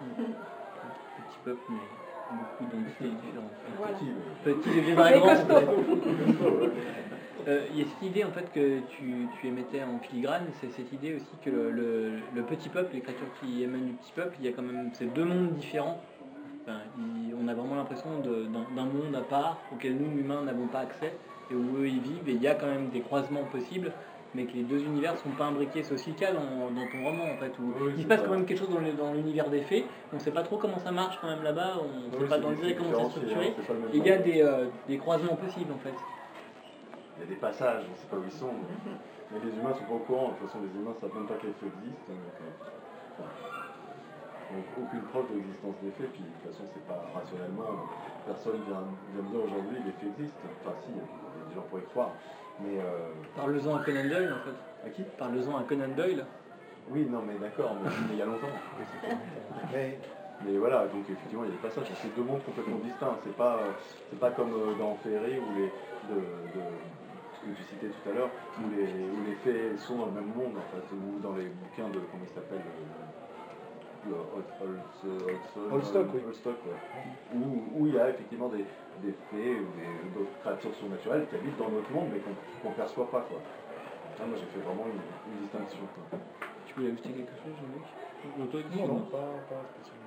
Petit peuple, mais beaucoup d'entités différentes. Voilà. Petit, j'ai des Mais dragons. costaud. Euh, Il y a cette idée en fait que tu, tu émettais en filigrane, c'est cette idée aussi que le, le- le petit peuple, les créatures qui émanent du petit peuple, il y a quand même ces deux mondes différents. Enfin, il- on a vraiment l'impression de- d'un d'un monde à part auquel nous humains n'avons pas accès et où eux ils vivent, et il y a quand même des croisements possibles, mais que les deux univers ne sont pas imbriqués. C'est aussi le cas dans, dans ton roman en fait, où Oui, il se c'est passe ça. quand même quelque chose dans le- dans l'univers des fées, on ne sait pas trop comment ça marche quand même là-bas, on ne sait Oui, pas c'est- dans le c'est détail comment c'est différencié, structuré. hein, c'est pas le même Et il y a monde. des, euh, des croisements possibles en fait. Il y a des passages, on ne sait pas où ils sont. Mais, mais les humains sont pas au courant. De toute façon, les humains ne savent même pas que les feux existent. Donc, euh, voilà. Donc aucune preuve de l'existence des faits, puis de toute façon c'est pas rationnellement, personne vient, vient me dire aujourd'hui les faits existent. Enfin si, il y a des gens pour y croire. Mais euh... Parle-en à Conan Doyle en fait. À qui? Parle-en à Conan Doyle. Oui, non mais d'accord, mais, mais il y a longtemps. Mais Mais voilà, donc effectivement il y a des passages, c'est deux mondes complètement distincts. C'est pas, c'est pas comme dans Ferré où les, de, de, ce que tu citais tout à l'heure, où les, où les faits sont dans le même monde en fait, ou dans les bouquins de, comment il s'appelle, le Holstock, oui. Holstock, ouais. Où, où il y a effectivement des, des faits ou des, d'autres créatures surnaturelles qui habitent dans notre monde mais qu'on qu'on perçoit pas quoi. Ah, moi j'ai fait vraiment une, une distinction. Quoi. Tu voulais ajouter quelque chose, Jean-Luc? Ou toi, non, non, pas, pas spécialement.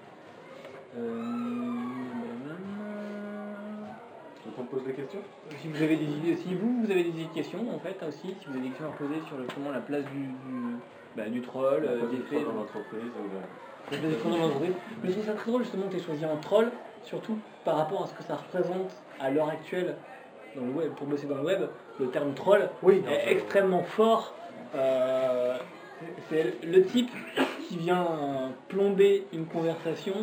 Euh... Donc on te pose des questions? Si vous avez des idées, si vous, vous avez des questions en fait aussi, si vous avez des questions à poser sur le, comment la place du, du, bah, du troll, La euh, place des du faits. troll dans l'entreprise. euh, La place du troll dans l'entreprise. Mais je trouve ça très drôle justement que tu aies choisi un troll, surtout par rapport à ce que ça représente à l'heure actuelle dans le web, pour bosser dans le web, le terme troll Oui, non, est je- extrêmement fort. Euh, c'est le type qui vient euh, plomber une conversation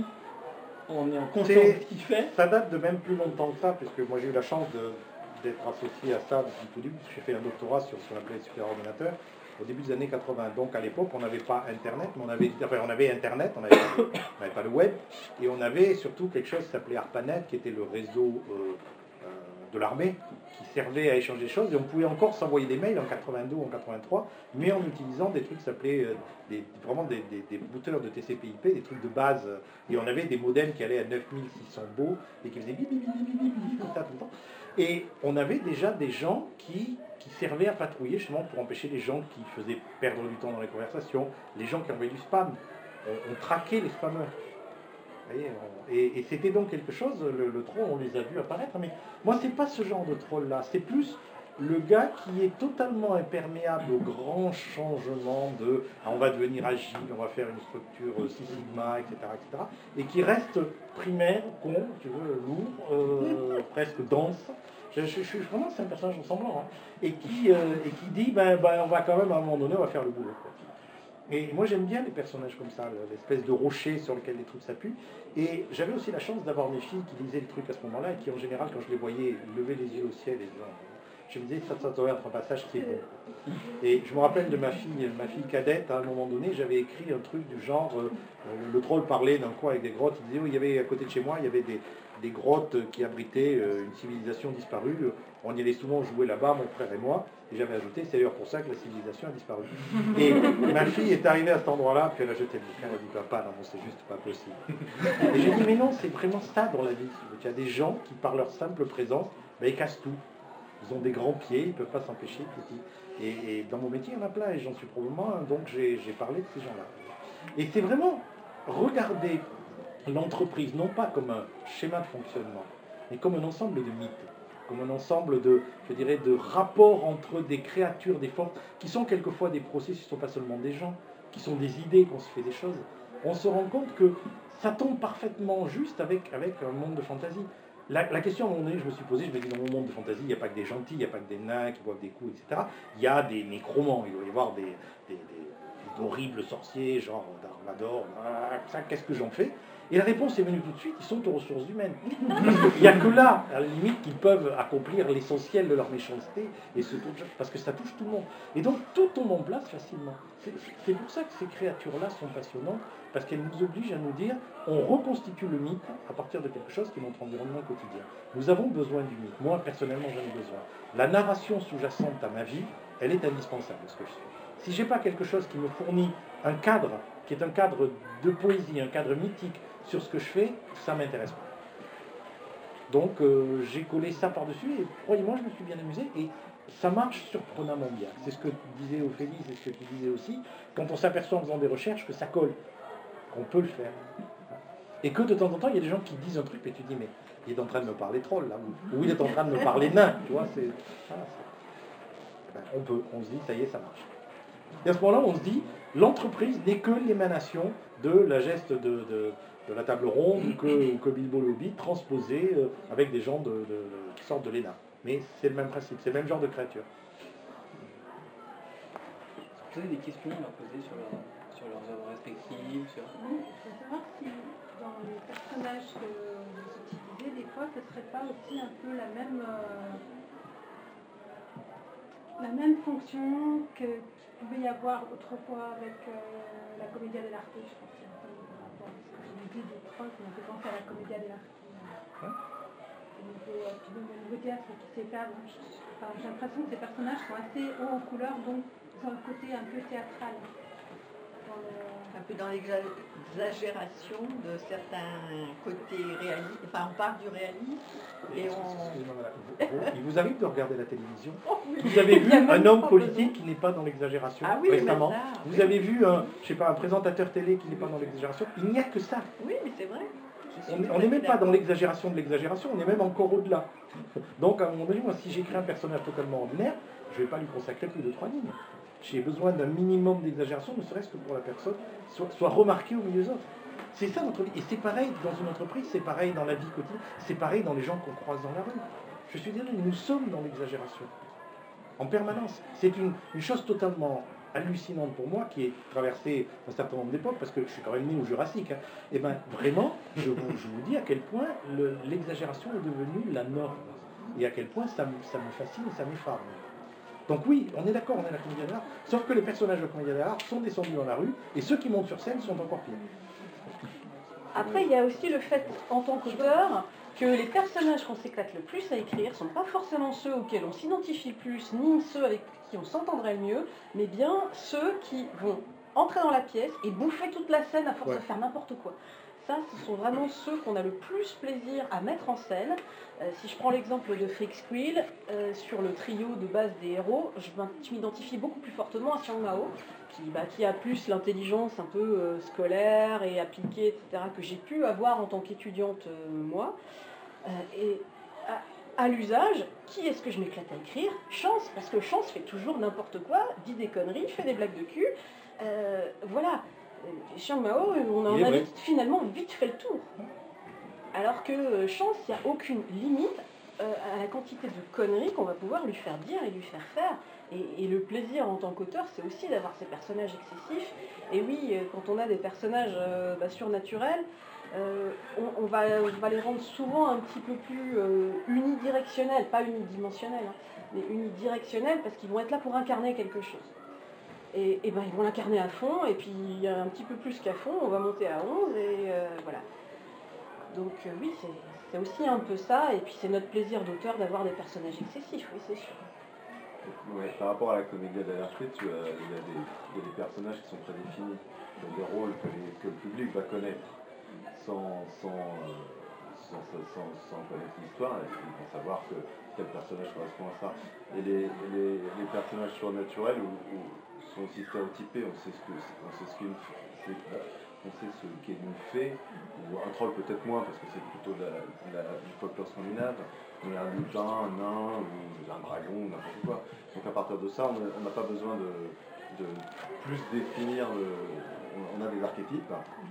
en ayant conscience de C'est- ce qu'il fait. Ça date de même plus longtemps que ça, puisque moi j'ai eu la chance de- d'être associé à ça depuis tout début, parce que j'ai fait un doctorat sur ce qu'on appelait superordinateur au début des années quatre-vingts. Donc à l'époque, on n'avait pas Internet, mais on avait, enfin, on avait Internet, on n'avait on n'avait pas le web, et on avait surtout quelque chose qui s'appelait ARPANET, qui était le réseau euh, euh, de l'armée, qui servait à échanger des choses, et on pouvait encore s'envoyer des mails en quatre-vingt-deux ou en quatre-vingt-trois, mais en utilisant des trucs qui s'appelaient euh, des, vraiment des, des, des routeurs de T C P I P, des trucs de base, et on avait des modems qui allaient à neuf mille six cents beaux, et qui faisaient bip bip bip bip bip bip, comme ça tout le temps. Et on avait déjà des gens qui, qui servaient à patrouiller justement pour empêcher les gens qui faisaient perdre du temps dans les conversations, les gens qui envoyaient du spam. On, on traquait les spammeurs. Vous voyez, on- et, et c'était donc quelque chose, le, le troll, on les a vus apparaître, mais moi c'est pas ce genre de troll-là, c'est plus le gars qui est totalement imperméable aux grands changements de ah, on va devenir agile, on va faire une structure euh, Six Sigma, et cetera, et cetera, et qui reste primaire, con, tu veux, lourd, euh, presque dense. Je, je, je, vraiment, c'est un personnage ressemblant, hein, et, qui, euh, et qui dit ben, ben, on va quand même à un moment donné, on va faire le boulot. Quoi. Et moi j'aime bien les personnages comme ça, l'espèce de rocher sur lequel les trucs s'appuient. Et j'avais aussi la chance d'avoir mes filles qui lisaient les trucs à ce moment-là et qui en général quand je les voyais lever les yeux au ciel et dire, je me disais ça ça doit être un passage qui est bon. Et je me rappelle de ma fille, ma fille cadette, à un moment donné, j'avais écrit un truc du genre, euh, le troll parlait d'un coin avec des grottes, il disait, oh, il y avait à côté de chez moi, il y avait des, des grottes qui abritaient euh, une civilisation disparue, on y allait souvent jouer là-bas, mon frère et moi, et j'avais ajouté, c'est d'ailleurs pour ça que la civilisation a disparu. Et ma fille est arrivée à cet endroit-là, puis elle a jeté le bouquin, elle a dit, papa, non, c'est juste pas possible. Et j'ai dit, mais non, c'est vraiment ça dans la vie. Il y a des gens qui, par leur simple présence, ben, ils cassent tout. Ils ont des grands pieds, ils ne peuvent pas s'empêcher. Et, et dans mon métier, il y en a plein, et j'en suis probablement un, donc j'ai j'ai parlé de ces gens-là. Et c'est vraiment regarder l'entreprise, non pas comme un schéma de fonctionnement, mais comme un ensemble de mythes, comme un ensemble de, je dirais, de rapports entre des créatures, des forces, qui sont quelquefois des processus, qui ne sont pas seulement des gens, qui sont des idées, qu'on se fait des choses. On se rend compte que ça tombe parfaitement juste avec, avec un monde de fantaisie. La, la question à un moment donné, je me suis posée, je me dis, dans mon monde de fantaisie, il n'y a pas que des gentils, il n'y a pas que des nains qui boivent des coups, et cetera. Il y a des nécromants, il doit y avoir des, des, des, d'horribles sorciers, genre Darvador, ça, qu'est-ce que j'en fais? Et la réponse est venue tout de suite, ils sont aux ressources humaines. Il n'y a que là, à la limite, qu'ils peuvent accomplir l'essentiel de leur méchanceté, et ce, parce que ça touche tout le monde. Et donc, tout tombe en place facilement. C'est, c'est pour ça que ces créatures-là sont passionnantes, parce qu'elles nous obligent à nous dire, on reconstitue le mythe à partir de quelque chose qui est notre environnement quotidien. Nous avons besoin du mythe. Moi, personnellement, j'en ai besoin. La narration sous-jacente à ma vie, elle est indispensable, ce que je fais. Si je n'ai pas quelque chose qui me fournit un cadre, qui est un cadre de poésie, un cadre mythique, sur ce que je fais, ça ne m'intéresse pas. Donc euh, j'ai collé ça par-dessus et croyez-moi, je me suis bien amusé et ça marche surprenamment bien. C'est ce que disait Ophélie, c'est ce que tu disais aussi, quand on s'aperçoit en faisant des recherches que ça colle, qu'on peut le faire. Et que de temps en temps, il y a des gens qui disent un truc et tu dis mais il est en train de me parler troll là, ou il est en train de me parler nain, tu vois, c'est... Voilà, c'est... Ben, on peut, on se dit ça y est, ça marche. Et à ce moment-là, on se dit, l'entreprise n'est que l'émanation de la geste de, de, de la table ronde ou que, ou que Bilbo le Hobbit transposé euh, avec des gens de, de, de, qui sortent de l'E N A. Mais c'est le même principe, c'est le même genre de créature. Vous avez des questions à poser sur leur, sur sur leurs œuvres respectives. Sur... Oui, il faut savoir si dans les personnages que vous utilisez, des fois, ce ne serait pas aussi un peu la même, euh, la même fonction que qu'il pouvait y avoir autrefois avec euh, la Commedia dell'arte. Je pense que c'est un peu par rapport à ce que je vous dis des trois qui m'ont fait penser à la Commedia dell'arte. Hein? Le nouveau, euh, le nouveau théâtre qui s'est fait avant. Je- enfin, j'ai l'impression que ces personnages sont assez hauts en couleur, donc ils ont un côté un peu théâtral. Dans le- Un peu dans l'exagération de certains côtés réalistes. Enfin, on parle du réalisme et on... Excusez-moi, madame. Vous- vous- Il vous arrive de regarder la télévision? Oh, oui. Vous avez vu Il y a même un homme pas politique qui n'est pas dans l'exagération Ah oui, mais récemment? ça, Vous oui. avez vu un, je sais pas, un présentateur télé qui n'est pas dans l'exagération? Il n'y a que ça. Oui, mais c'est vrai. Je suis On tout à n'est fait même pas d'accord. dans l'exagération de l'exagération, on est même encore au-delà. Donc à un moment donné, moi si j'écris un personnage totalement ordinaire, je ne vais pas lui consacrer plus de trois lignes. J'ai besoin d'un minimum d'exagération, ne serait-ce que pour la personne soit, soit remarquée au milieu des autres. C'est ça notre vie. Et c'est pareil dans une entreprise, c'est pareil dans la vie quotidienne, c'est pareil dans les gens qu'on croise dans la rue. Je suis désolé, nous sommes dans l'exagération. En permanence. C'est une, une chose totalement hallucinante pour moi, qui est traversée un certain nombre d'époques, parce que je suis quand même né au Jurassique. Hein. Et bien vraiment, je vous, je vous dis à quel point le- l'exagération est devenue la norme. Et à quel point ça, me- ça me fascine et ça m'effarde. Donc oui, on est d'accord, on est à la comédie dell'arte, sauf que les personnages de la comédie dell'arte sont descendus dans la rue, et ceux qui montent sur scène sont encore pires. Après, il y a aussi le fait, en tant qu'auteur, que les personnages qu'on s'éclate le plus à écrire ne sont pas forcément ceux auxquels on s'identifie le plus, ni ceux avec qui on s'entendrait le mieux, mais bien ceux qui vont entrer dans la pièce et bouffer toute la scène à force Ouais. de faire n'importe quoi. Ça, ce sont vraiment ceux qu'on a le plus plaisir à mettre en scène. Euh, si je prends l'exemple de Freak Squill, euh, sur le trio de base des héros, je m'in- je m'identifie beaucoup plus fortement à Xiang Mao, qui, bah, qui a plus l'intelligence un peu euh, scolaire et appliquée, et cetera, que j'ai pu avoir en tant qu'étudiante, euh, moi. Euh, et à, à l'usage, qui est-ce que je m'éclate à écrire? Chance, parce que Chance fait toujours n'importe quoi, dit des conneries, fait des blagues de cul. Euh, voilà. Euh, Xiang Mao, on en Il est a vrai. vite- finalement vite fait le tour. Alors que euh, Chance, il n'y a aucune limite euh, à la quantité de conneries qu'on va pouvoir lui faire dire et lui faire faire. Et, et le plaisir en tant qu'auteur, c'est aussi d'avoir ces personnages excessifs. Et oui, euh, quand on a des personnages euh, bah, surnaturels, euh, on, on va, on va les rendre souvent un petit peu plus euh, unidirectionnels, pas unidimensionnels, hein, mais unidirectionnels parce qu'ils vont être là pour incarner quelque chose. Et, et ben ils vont l'incarner à fond, et puis il y a un petit peu plus qu'à fond, on va monter à onze, et euh, voilà. Donc euh, oui, c'est c'est aussi un peu ça, et puis c'est notre plaisir d'auteur d'avoir des personnages excessifs, oui c'est sûr. Ouais, par rapport à la comédie dell'arte, tu as- il y, a des- il y a des personnages qui sont prédéfinis, il y a des rôles que, les- que le public va connaître sans, sans, euh, sans, sans- sans- sans connaître l'histoire, et ils vont savoir que tel personnage correspond à ça. Et les, les, les personnages surnaturels ou, ou sont aussi stéréotypés, on sait ce que on sait ce qu'une c'est- on sait ce qu'est une fée, ou un troll peut-être moins parce que c'est plutôt de la, de la, du folklore scandinave, mais un lupin, un nain, ou un dragon, n'importe quoi. Donc à partir de ça, on a- on n'a pas besoin de, de plus définir, le- on, on a des archétypes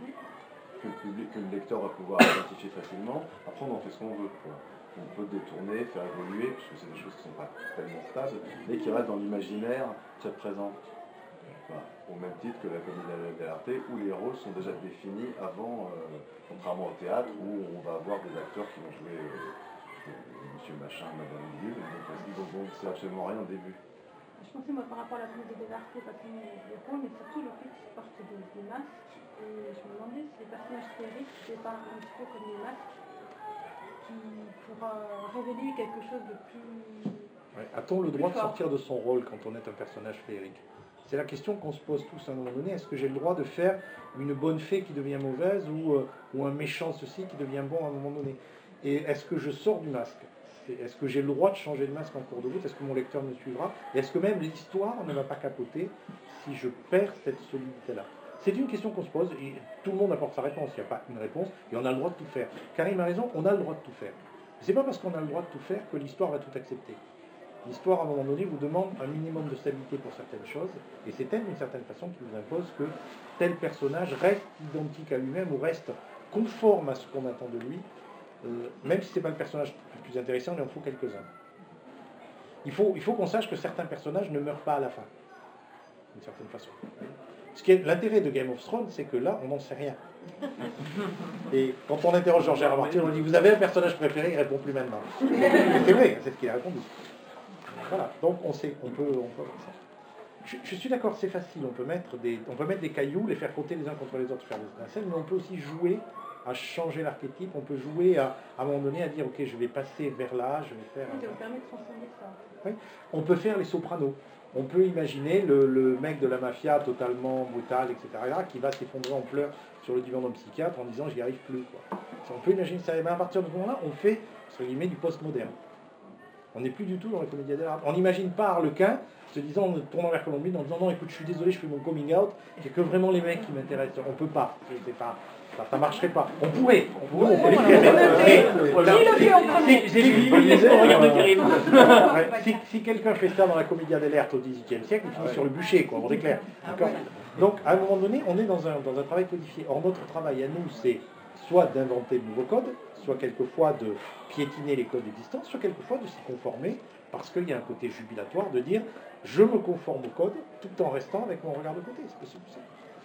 que le public, que le lecteur va pouvoir identifier facilement. Après on en fait ce qu'on veut, quoi. On peut détourner, faire évoluer, puisque c'est des choses qui ne sont pas tellement stables, mais qui restent dans l'imaginaire très présent. Voilà. Au même titre que la comédie dell'arte, où les rôles sont déjà définis avant, euh, contrairement au théâtre, où on va avoir des acteurs qui vont jouer euh, euh, Monsieur Machin, Madame Bidule, donc ils vont donc c'est absolument rien au début. Je pensais, moi, par rapport à la comédie dell'arte, pas que les rôles, mais surtout le fait qu'ils portent des, des masques. Et je me demandais si les personnages féeriques, c'était pas un petit peu comme des masques qui, pour euh, révéler quelque chose de plus... Ouais. A-t-on le droit de Plus fort. sortir de son rôle quand on est un personnage féerique? C'est la question qu'on se pose tous à un moment donné. Est-ce que j'ai le droit de faire une bonne fée qui devient mauvaise ou, euh, ou un méchant ceci qui devient bon à un moment donné? Et est-ce que je sors du masque? C'est- Est-ce que j'ai le droit de changer de masque en cours de route? Est-ce que mon lecteur me suivra? Et est-ce que même l'histoire ne va pas capoter si je perds cette solidité-là? C'est une question qu'on se pose et tout le monde apporte sa réponse. Il n'y a pas une réponse et on a le droit de tout faire. Karim a raison, on a le droit de tout faire. C'est pas parce qu'on a le droit de tout faire que l'histoire va tout accepter. L'histoire, à un moment donné, vous demande un minimum de stabilité pour certaines choses, et c'est elle, d'une certaine façon, qui vous impose que tel personnage reste identique à lui-même ou reste conforme à ce qu'on attend de lui, euh, même si ce n'est pas le personnage le plus intéressant, il en faut quelques-uns. Il faut, il faut qu'on sache que certains personnages ne meurent pas à la fin, d'une certaine façon. Ce qui est l'intérêt de Game of Thrones, c'est que là, on n'en sait rien. Et quand on interroge George R. R. Martin, on dit, vous avez un personnage préféré? Il répond plus maintenant. C'est vrai, c'est ce qu'il a répondu. Voilà, donc on sait, on peut... On peut je, je suis d'accord, c'est facile, on peut, mettre des, on peut mettre des cailloux, les faire côté les uns contre les autres, faire des étincelles, mais on peut aussi jouer à changer l'archétype, on peut jouer à, à un moment donné à dire, ok, je vais passer vers là, je vais faire... Ça vous permet de transcender ça. Oui. On peut faire les sopranos. On peut imaginer le, le mec de la mafia totalement brutal, et cetera, là, qui va s'effondrer en pleurs sur le divan d'un psychiatre en disant, j'y arrive plus. Quoi. On peut imaginer ça, mais à partir de ce moment-là, on fait, entre guillemets, du post-moderne. On n'est plus du tout dans la comédie dell'arte. On n'imagine pas Harlequin se disant, en tournant vers Colombine, en disant, non, écoute, je suis désolé, je fais mon coming out, il n'y a que vraiment les mecs qui m'intéressent. On ne peut pas, je sais pas. Ça ne marcherait pas. On pourrait. On pourrait. On pourrait. Si, si quelqu'un fait ça dans la Commedia dell'arte au dix-huitième siècle, il finit sur le bûcher, quoi, on est clair. D'accord. Donc, à un moment donné, on est dans un, dans un travail codifié. Or, notre travail à nous, c'est soit d'inventer de nouveaux codes, soit quelquefois de piétiner les codes existants, soit quelquefois de s'y conformer, parce qu'il y a un côté jubilatoire de dire je me conforme au code tout en restant avec mon regard de côté. C'est possible ça.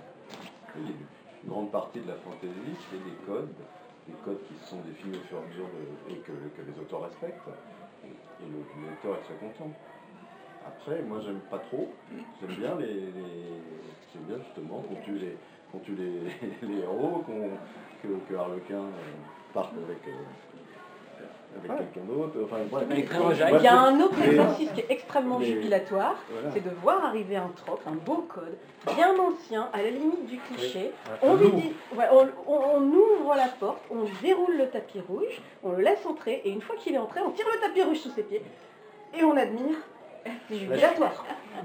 Une grande partie de la fantaisie, c'est des codes, des codes qui sont définis au fur et à mesure de, et que, que les auteurs respectent. Et le, le lecteur est très content. Après, moi, j'aime pas trop. J'aime bien les, les j'aime bien justement qu'on tue les, qu'on tue les, les héros, qu'on, que, que Harlequin euh, parte avec. Euh, avec quelqu'un d'autre, enfin bref. Il y a un autre exercice qui est extrêmement mais, jubilatoire, voilà. c'est de voir arriver un trope, un beau code, bien ancien, à la limite du cliché. Oui. On lui dit, ouais, on, on, on ouvre la porte, on déroule le tapis rouge, on le laisse entrer, et une fois qu'il est entré, on tire le tapis rouge sous ses pieds, et on admire. C'est jubilatoire.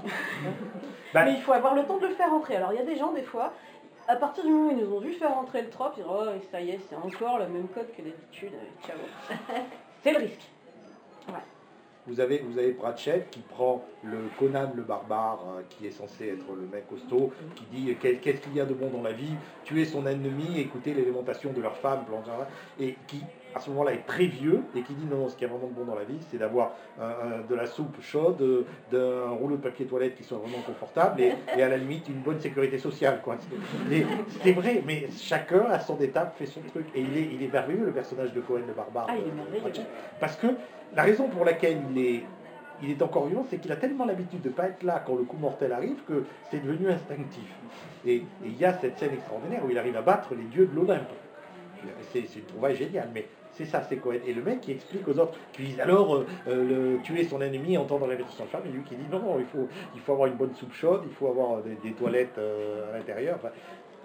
Ben, Mais il faut avoir le temps de le faire entrer. Alors il y a des gens, des fois, à partir du moment où ils nous ont vu faire rentrer le trope, ils disent « Oh, ça y est, c'est encore le même code que d'habitude, ciao ». C'est le risque. Ouais. Vous avez, vous avez Pratchett qui prend le Conan le barbare, hein, qui est censé être le mec costaud, qui dit qu'est-ce qu'il y a de bon dans la vie, tuer son ennemi, écouter l'élémentation de leur femme, et qui à ce moment-là est très vieux, et qui dit non, non, ce qu'il y a vraiment de bon dans la vie, c'est d'avoir un, un, de la soupe chaude, d'un rouleau de papier toilette qui soit vraiment confortable, et, et à la limite une bonne sécurité sociale. Quoi. C'est, c'est vrai, mais chacun à son étape fait son truc, et il est, il est merveilleux le personnage de Conan le barbare. Ah, il est merveilleux. Pratchett, parce que la raison pour laquelle il est, il est encore vivant, c'est qu'il a tellement l'habitude de ne pas être là quand le coup mortel arrive que c'est devenu instinctif. Et il y a cette scène extraordinaire où il arrive à battre les dieux de l'Olympe. C'est, c'est une trouvaille géniale, mais c'est ça, c'est Cohen. Et le mec qui explique aux autres, qui disent alors euh, le, tuer son ennemi, entendre la réflexion de femme, et lui qui dit non, non, il faut, il faut avoir une bonne soupe chaude, il faut avoir des, des toilettes euh, à l'intérieur. Enfin,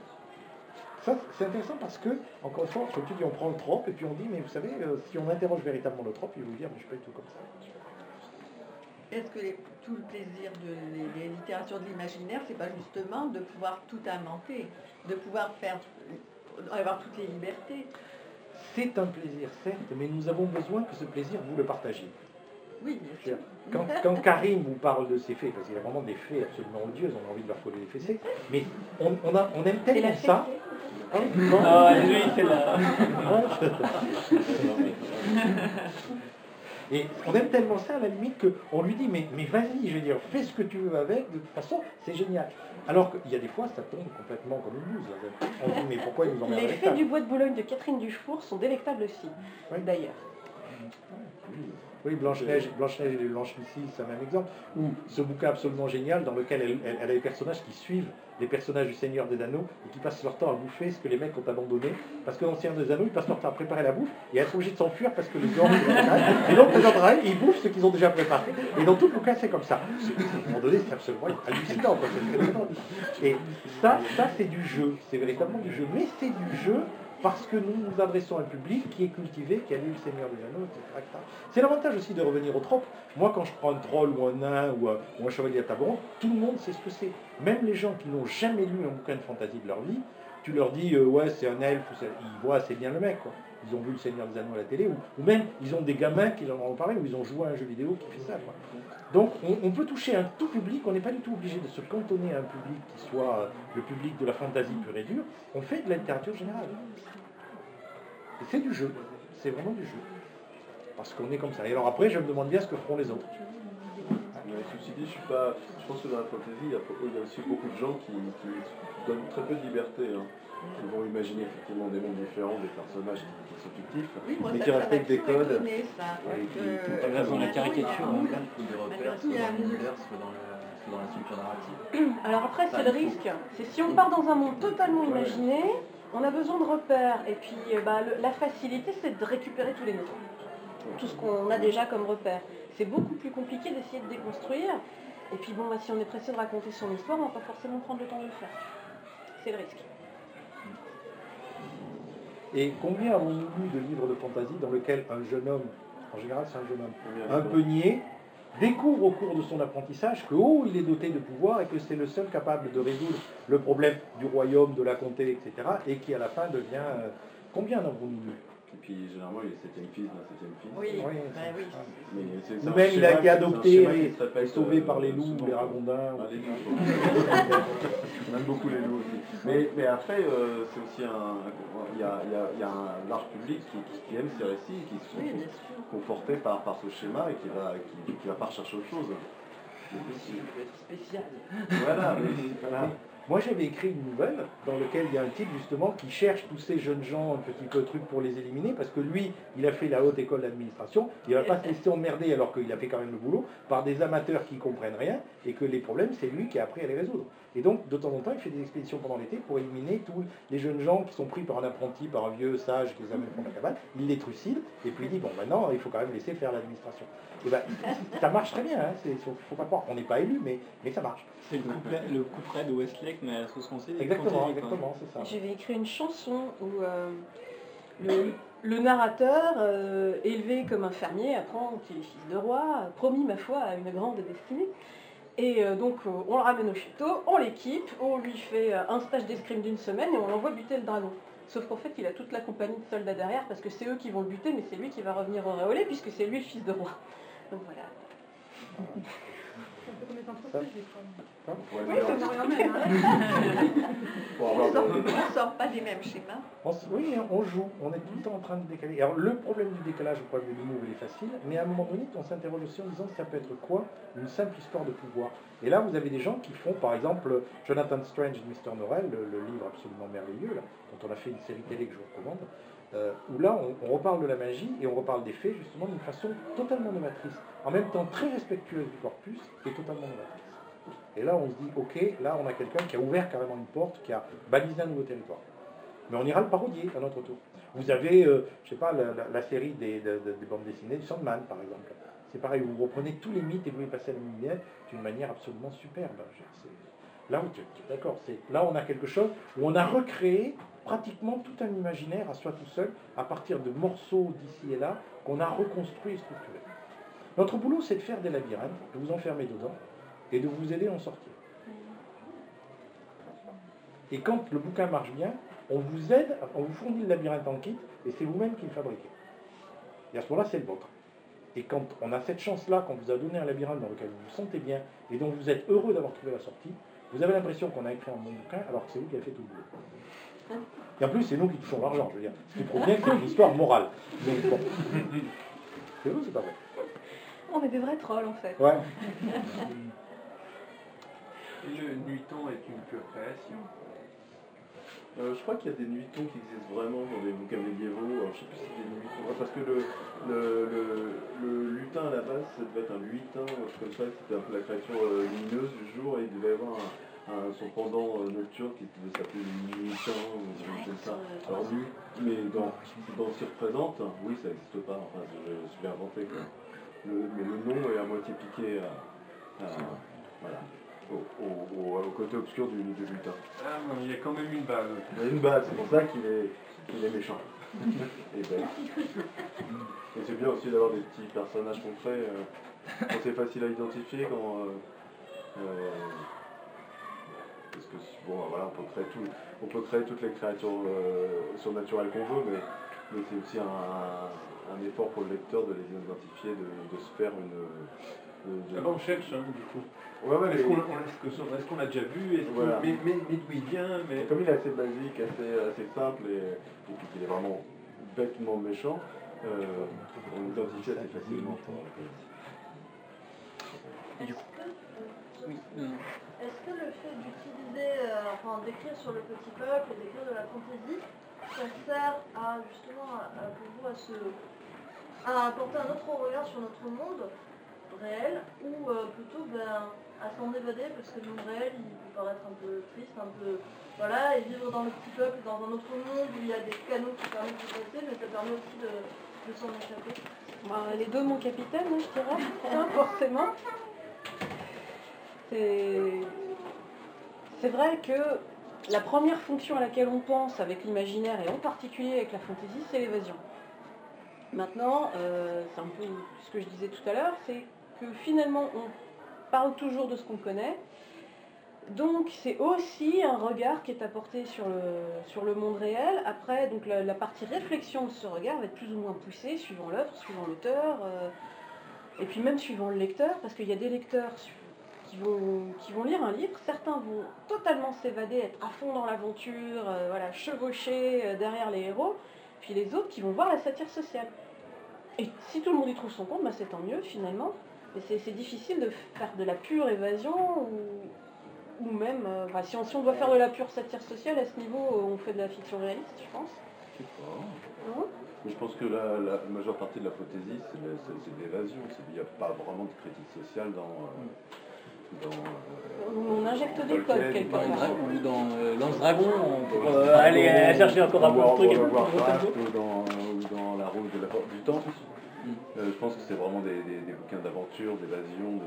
ça, c'est intéressant parce que, encore une fois, comme tu dis, on prend le trope et puis on dit, mais vous savez, euh, si on interroge véritablement le trope, il va vous dire, mais je ne suis pas du tout comme ça. Est-ce que les, tout le plaisir de les, les littératures de l'imaginaire, c'est pas justement de pouvoir tout inventer, de pouvoir faire, avoir toutes les libertés? C'est un plaisir, certes, mais nous avons besoin que ce plaisir, vous le partagiez. Oui, bien sûr. Quand, quand Karim vous parle de ses faits, parce qu'il a vraiment des faits absolument odieux, on a envie de leur coller les fessées, mais on, on, a, on aime tellement ça. Hein, Ah, lui, c'est là. Et on aime tellement ça à la limite qu'on lui dit mais, mais vas-y, je veux dire, fais ce que tu veux avec, de toute façon, c'est génial. Alors qu'il y a des fois, ça tombe complètement comme une bouse. On dit mais pourquoi ils nous emmerdent Les avec fées ça du bois de Boulogne de Catherine Dufour sont délectables aussi, Oui. d'ailleurs. Oui, Blanche-Neige, Blanche-Neige et les Blanches-Missile, c'est un même exemple. Ou ce bouquin absolument génial dans lequel elle, elle, elle a des personnages qui suivent les personnages du Seigneur des Anneaux et qui passent leur temps à bouffer ce que les mecs ont abandonné. Parce que dans le Seigneur des Anneaux, ils passent leur temps à préparer la bouffe et à être obligés de s'enfuir parce que les gens et donc les gens ils bouffent ce qu'ils ont déjà préparé. Et dans tout le bouquin, c'est comme ça. À un moment donné, c'est absolument hallucinant. Quoi. C'est et ça, ça c'est du jeu. C'est véritablement du jeu. Mais c'est du jeu parce que nous nous adressons à un public qui est cultivé, qui a lu le Seigneur des Anneaux, et cetera. C'est l'avantage aussi de revenir au trope. Moi, quand je prends un troll ou un nain ou un, ou un chevalier à tabouret, tout le monde sait ce que c'est. Même les gens qui n'ont jamais lu un bouquin de fantasy de leur vie, tu leur dis, euh, ouais, c'est un elfe, ou ils voient c'est bien le mec, quoi. Ils ont vu le Seigneur des Anneaux à la télé, ou, ou même ils ont des gamins qui leur en ont parlé, ou ils ont joué à un jeu vidéo qui fait ça, quoi. Donc on, on peut toucher un tout public, on n'est pas du tout obligé de se cantonner à un public qui soit euh, le public de la fantasy pure et dure, on fait de la littérature générale. Et c'est du jeu, c'est vraiment du jeu. Parce qu'on est comme ça. Et alors après, je me demande bien ce que feront les autres. Mais mais ceci dit, je suis pas. Je pense que dans la fantasy, il y a, il y a aussi beaucoup de gens qui, qui donnent très peu de liberté. Hein. Ils vont imaginer effectivement des mondes différents, des personnages qui, qui sont fictifs, Oui, moi, mais ça, qui ça m'a respectent des toujours codes. étonné, ça. Et qui- Euh, qui- Là, dans la caricature, il y a un moule. Il faut des repères, tout, il y soit a dans un moule. l'univers, soit dans, le, soit dans la structure narrative. Alors après, c'est le risque. C'est si on part dans un monde totalement imaginé, on a besoin de repères. Et puis euh, bah, le- la facilité, c'est de récupérer tous les noms. Tout ce qu'on a déjà comme repère. C'est beaucoup plus compliqué d'essayer de déconstruire. Et puis bon, bah, si on est pressé de raconter son histoire, on va pas forcément prendre le temps de le faire. C'est le risque. Et combien avons-nous lu de livres de fantasy dans lesquels un jeune homme, en général c'est un jeune homme, un peu niais, découvre au cours de son apprentissage que oh, il est doté de pouvoir et que c'est le seul capable de résoudre le problème du royaume, de la comté, et cetera, et qui à la fin devient... euh, Combien en avons-nous lu? Et puis généralement, il est septième fils d'un septième fils. Oui, Oui, bah oui. Mais c'est- c'est Ou un même il a schéma été qui- c'est un adopté schéma qui et, se répète, et sauvé euh, par les loups, souvent. les ragondins. Ah, les loups. On aime beaucoup les loups aussi. Mais, mais après, euh, c'est aussi un. Il y a, il y a- il y a un large public qui, qui- qui aime ces récits, qui sont Oui, bien sûr. confortés par, par ce schéma et qui va, qui, qui va pas rechercher autre chose. Spécial. Voilà, mais- voilà. Moi j'avais écrit une nouvelle dans laquelle il y a un type justement qui cherche tous ces jeunes gens un petit peu trucs pour les éliminer parce que lui il a fait la haute école d'administration, il va pas se laisser emmerder alors qu'il a fait quand même le boulot par des amateurs qui comprennent rien et que les problèmes c'est lui qui a appris à les résoudre. Et donc de temps en temps il fait des expéditions pendant l'été pour éliminer tous les jeunes gens qui sont pris par un apprenti, par un vieux sage qui les amène au fond de la cabane, il les trucide et puis il dit bon maintenant il faut quand même laisser faire l'administration. Et ben ça marche très bien, hein, c'est, faut, faut pas croire, on n'est pas élu mais, mais ça marche. C'est le coup près, le coup près de Westlake, mais à la sauce française. et Exactement, fantasy, quoi. exactement, c'est ça. J'avais écrit une chanson où euh, le, le narrateur, euh, élevé comme un fermier, apprend qu'il est fils de roi, promis ma foi à une grande destinée. Et euh, donc euh, on le ramène au château, on l'équipe, on lui fait euh, un stage d'escrime d'une semaine et on l'envoie buter le dragon. Sauf qu'en fait il a toute la compagnie de soldats derrière parce que c'est eux qui vont le buter, mais c'est lui qui va revenir auréolé puisque c'est lui le fils de roi. Donc voilà. C'est un peu comme les entreprises, des fois. Ouais, Oui, mais ça n'a rien même. Hein. pour On avoir ne sort, des- on sort pas des mêmes schémas. On s- oui, on joue, on est tout le temps en train de décaler. Alors le problème du décalage, le problème de l'humour, il est facile, mais à un moment donné, on s'interroge aussi en disant ça peut être quoi une simple histoire de pouvoir. Et là, vous avez des gens qui font, par exemple, Jonathan Strange de mister Norrell, le, le livre absolument merveilleux, là, dont on a fait une série télé que je vous recommande, euh, où là, on, on reparle de la magie et on reparle des faits, justement, d'une façon totalement novatrice, en même temps très respectueuse du corpus et totalement novatrice. Et là, on se dit, ok, là, on a quelqu'un qui a ouvert carrément une porte, qui a balisé un nouveau territoire. Mais on ira le parodier à notre tour. Vous avez, euh, je sais pas, la, la- la série des, de- de- des bandes dessinées du Sandman, par exemple. C'est pareil, vous reprenez tous les mythes et vous les passez à la lumière d'une manière absolument superbe. Je veux dire, c'est- Là, tu tu es d'accord, c'est- là, on a quelque chose où on a recréé pratiquement tout un imaginaire à soi tout seul, à partir de morceaux d'ici et là, qu'on a reconstruit et structuré. Notre boulot, c'est de faire des labyrinthes, de vous enfermer dedans, et de vous aider à en sortir. Et quand le bouquin marche bien, on vous aide, on vous fournit le labyrinthe en kit, et c'est vous-même qui le fabriquez. Et à ce moment-là, c'est le vôtre. Et quand on a cette chance-là, qu'on vous a donné un labyrinthe dans lequel vous vous sentez bien, et dont vous êtes heureux d'avoir trouvé la sortie, vous avez l'impression qu'on a écrit un bon bouquin, alors que c'est vous qui avez fait tout le boulot. Et en plus, c'est nous qui touchons l'argent, je veux dire. Ce qui prouve bien que c'est une histoire morale. Mais bon. C'est vrai ou c'est pas vrai? On est des vrais trolls en fait. Ouais. Le nuiton est une pure création. Euh, je crois qu'il y a des nuitons qui existent vraiment dans des bouquins médiévaux. Alors, je sais plus si c'est des nuitons. Ah, parce que le, le, le, le lutin à la base, ça devait être un luitin, ou quelque chose comme ça. C'était un peu la créature euh, lumineuse du jour et il devait avoir un, un- son pendant euh, nocturne qui devait s'appeler le nuitin ou quelque chose comme ça. Alors, lui, mais dans, dans ce qu'il représente, oui, ça n'existe pas. Enfin, je, je suis bien inventé. Quoi. Le, mais le nom est à moitié piqué à, à- voilà, au, au, au, au côté obscur du, du lutin. Ah non, il y a quand même une balle. Il y a une base, c'est pour ça qu'il est, qu'il est méchant. Et bête. Et c'est bien aussi d'avoir des petits personnages concrets. Euh, quand c'est facile à identifier, quand. Euh, euh, parce que bon, voilà, on peut créer tout, on peut créer toutes les créatures euh, surnaturelles qu'on veut, mais, mais c'est aussi un, un effort pour le lecteur de les identifier, de, de se faire une. De, de- Ah ben, on cherche, hein, du coup. Ouais, ouais, Est-ce mais- qu'on est-ce que- est-ce qu'on l'a déjà vu? Est-ce que- Voilà. mais, mais, mais d'où il vient? Mais... Comme il est assez basique, assez, assez simple et, et puis qu'il est vraiment bêtement méchant, euh, on l'identifie assez facilement. Et du coup, Mm. Est-ce que le fait d'utiliser, euh, enfin d'écrire sur le petit peuple et d'écrire de la fantaisie, ça sert à justement à, à- pour vous à, se, à apporter un autre regard sur notre monde réel ou euh, plutôt ben, à s'en évader parce que le monde réel il peut paraître un peu triste, un peu voilà, et vivre dans le petit peuple, dans un autre monde où il y a des canaux qui permettent de passer, mais ça permet aussi de, de s'en échapper. Bah, les deux, mon capitaine, hein, je dirais, hein, forcément. C'est... c'est vrai que la première fonction à laquelle on pense avec l'imaginaire, et en particulier avec la fantaisie, c'est l'évasion. Maintenant, euh, c'est un peu ce que je disais tout à l'heure, c'est que finalement, on parle toujours de ce qu'on connaît. Donc c'est aussi un regard qui est apporté sur le, sur le monde réel. Après, donc la, la partie réflexion de ce regard va être plus ou moins poussée suivant l'œuvre, suivant l'auteur, euh, et puis même suivant le lecteur, parce qu'il y a des lecteurs qui vont, qui vont lire un livre, certains vont totalement s'évader, être à fond dans l'aventure, euh, voilà, chevaucher euh, derrière les héros, puis les autres qui vont voir la satire sociale. Et si tout le monde y trouve son compte, bah, c'est tant mieux finalement. Mais c'est, c'est difficile de faire de la pure évasion ou... ou même, euh, bah, si, on, si on doit faire de la pure satire sociale, à ce niveau, euh, on fait de la fiction réaliste, je pense. Je sais pas. Non Mais je pense que la, la majeure partie de la fantaisie, c'est de, c'est- c'est de l'évasion. C'est- Il n'y a pas vraiment de critique sociale dans. euh, dans euh, On injecte des Tolkien, codes quelque par Dans, part. exemple. ou dans euh, Lance Dragon, on- pour Dans euh, aller Dragon, euh, chercher encore un peu ou de trucs. World of Warcraft, ou dans, ou dans La Rose de la Porte du Temps. Mm. Euh, je pense que c'est vraiment des, des, des bouquins d'aventure, d'évasion,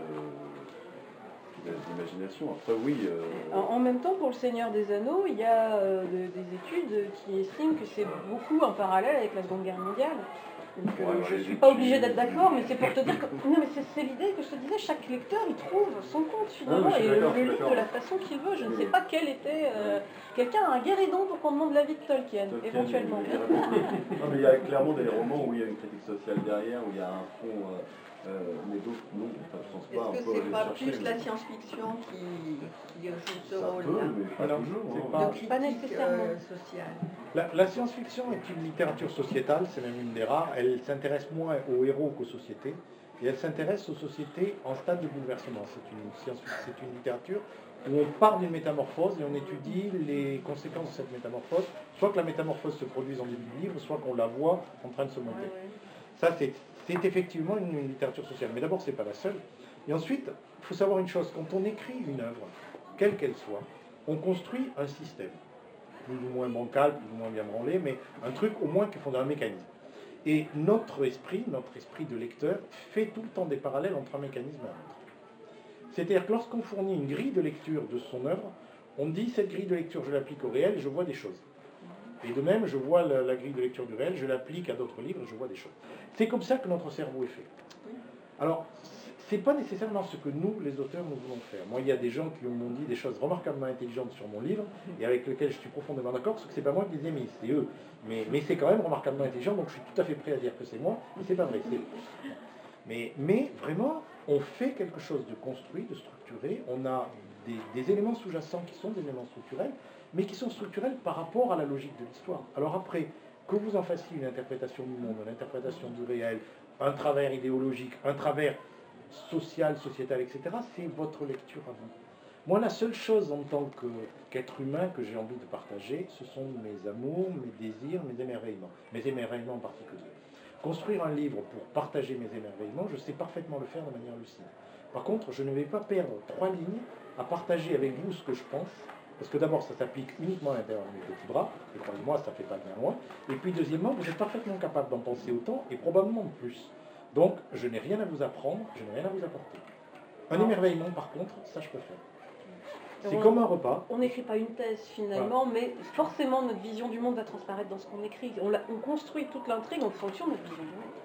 de, de- d'imagination. Après, oui. euh, En, en même temps, pour le Seigneur des Anneaux, il y a euh, de- des études qui estiment que c'est beaucoup en parallèle avec la Seconde Guerre mondiale. Donc, euh, Ouais, ouais, je ne les suis pas études- obligée d'être d'accord, mais c'est pour te dire que non, mais c'est, c'est l'idée que je te disais, chaque lecteur il trouve son compte finalement Ah, mais je suis et d'accord, le je suis lit d'accord. de la façon qu'il veut. Je ne Oui, sais oui. pas quel était. euh, quelqu'un a un guéridon pour qu'on demande l'avis de Tolkien, Tolkien, éventuellement. il y a- non, mais il y a clairement des romans où il y a une critique sociale derrière, où il y a un fond, euh, euh, mais d'autres non. Enfin, je pense pas. Est-ce on que peut c'est aller pas chercher, plus mais- la science-fiction qui, qui joue ce Ça peut, rôle-là mais pas Alors, toujours. c'est hein. pas- de critique Pas nécessairement. euh, sociale? La, la science-fiction est une littérature sociétale, c'est même une des rares. Elle s'intéresse moins aux héros qu'aux sociétés. Et elle s'intéresse aux sociétés en stade de bouleversement. C'est une, science, c'est une littérature où on part d'une métamorphose et on étudie les conséquences de cette métamorphose. Soit que la métamorphose se produise en début de livre, soit qu'on la voit en train de se monter. Ouais, ouais. Ça, c'est, c'est effectivement une, une littérature sociale. Mais d'abord, ce n'est pas la seule. Et ensuite, il faut savoir une chose. Quand on écrit une œuvre, quelle qu'elle soit, on construit un système. Plus ou moins bancal, plus ou moins bien branlé, mais un truc au moins qui est fondé dans un mécanisme. Et notre esprit, notre esprit de lecteur, fait tout le temps des parallèles entre un mécanisme et un autre. C'est-à-dire que lorsqu'on fournit une grille de lecture de son œuvre, on dit cette grille de lecture, je l'applique au réel, je vois des choses. Et de même, je vois la, la grille de lecture du réel, je l'applique à d'autres livres, je vois des choses. C'est comme ça que notre cerveau est fait. Alors, c'est pas nécessairement ce que nous, les auteurs, nous voulons faire. Moi, il y a des gens qui m'ont dit des choses remarquablement intelligentes sur mon livre, et avec lesquelles je suis profondément d'accord, parce que c'est pas moi qui les ai mis, c'est eux. Mais, mais c'est quand même remarquablement intelligent, donc je suis tout à fait prêt à dire que c'est moi, mais c'est pas vrai, c'est eux. Mais, mais vraiment, on fait quelque chose de construit, de structuré, on a des, des éléments sous-jacents qui sont des éléments structurels, mais qui sont structurels par rapport à la logique de l'histoire. Alors après, que vous en fassiez une interprétation du monde, une interprétation du réel, un travers idéologique, un travers social, sociétal, et cetera, c'est votre lecture à vous. Moi, la seule chose en tant que, qu'être humain que j'ai envie de partager, ce sont mes amours, mes désirs, mes émerveillements. Mes émerveillements en particulier. Construire un livre pour partager mes émerveillements, je sais parfaitement le faire de manière lucide. Par contre, je ne vais pas perdre trois lignes à partager avec vous ce que je pense, parce que d'abord, ça s'applique uniquement à l'intérieur de mes petits bras, et croyez-moi, ça ne fait pas bien loin. Et puis deuxièmement, vous êtes parfaitement capable d'en penser autant, et probablement plus. Donc, je n'ai rien à vous apprendre, je n'ai rien à vous apporter. Un émerveillement, par contre, ça je peux faire. C'est On- comme un repas. On n'écrit pas une thèse finalement, mais forcément notre vision du monde va transparaître dans ce qu'on écrit. On, la- on construit toute l'intrigue en fonction de notre vision du monde.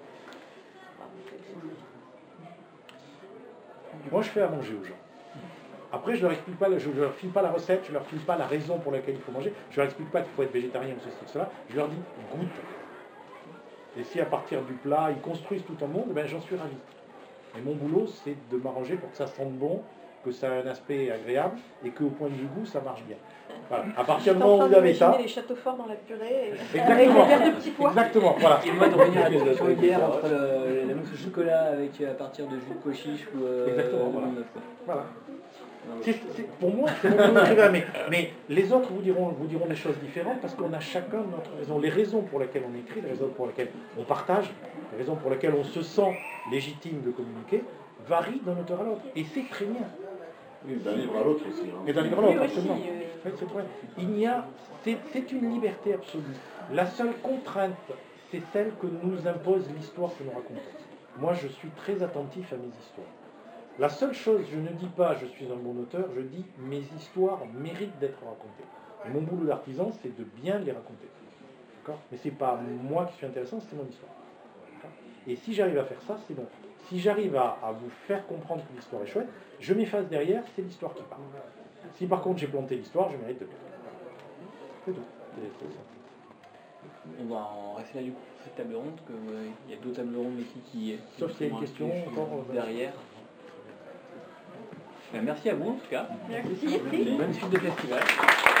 Moi, je fais à manger aux gens. Après, je leur explique pas, je leur file pas la recette, je leur file pas la raison pour laquelle il faut manger, je leur explique pas qu'il faut être végétarien ou ceci ou cela, je leur dis goûte. Et si à partir du plat, ils construisent tout un monde, ben, j'en suis ravi. Et mon boulot, c'est de m'arranger pour que ça sente bon, que ça ait un aspect agréable, et qu'au point de vue goût, ça marche bien. Voilà. À partir du J'étais en moment train où vous avez ça, d'imaginer les châteaux forts dans la purée et avec exactement, des verres de petits pois. exactement, voilà. Et moi de revenir à la discussion hier entre le- la mousse au chocolat avec à partir de jus de cochiche ou euh, Exactement, de voilà. Bonneuf, quoi. Voilà. Non, mais- C'est- c'est- pour moi, c'est mon écrivain, mais, mais les autres vous diront, vous diront des choses différentes parce qu'on a chacun notre raison. Les raisons pour lesquelles on écrit, les raisons pour lesquelles on partage, les raisons pour lesquelles on se sent légitime de communiquer, varient d'un auteur à l'autre. Et c'est très bien. Oui, d'un livre à l'autre aussi. hein. Et d'un livre à Oui, l'autre, aussi, absolument. euh, Oui, c'est vrai. Il n'y a, c'est, c'est une liberté absolue. La seule contrainte, c'est celle que nous impose l'histoire que nous racontons. Moi, je suis très attentif à mes histoires. La seule chose, je ne dis pas je suis un bon auteur, je dis mes histoires méritent d'être racontées. Et mon boulot d'artisan, c'est de bien les raconter. D'accord ? Mais c'est pas moi qui suis intéressant, c'est mon histoire. D'accord ? Et si j'arrive à faire ça, c'est bon. Si j'arrive à, à vous faire comprendre que l'histoire est chouette, je m'efface derrière, c'est l'histoire qui parle. Si par contre j'ai planté l'histoire, je mérite de perdre. C'est tout. C'est- c'est ça. On va en rester là du coup pour cette table ronde, parce qu'il y a d'autres tables rondes ici qui Sauf qui s'il y a une sont question incluses encore, euh, derrière. Ben, merci à vous en tout cas. Merci. Bonne suite de festival.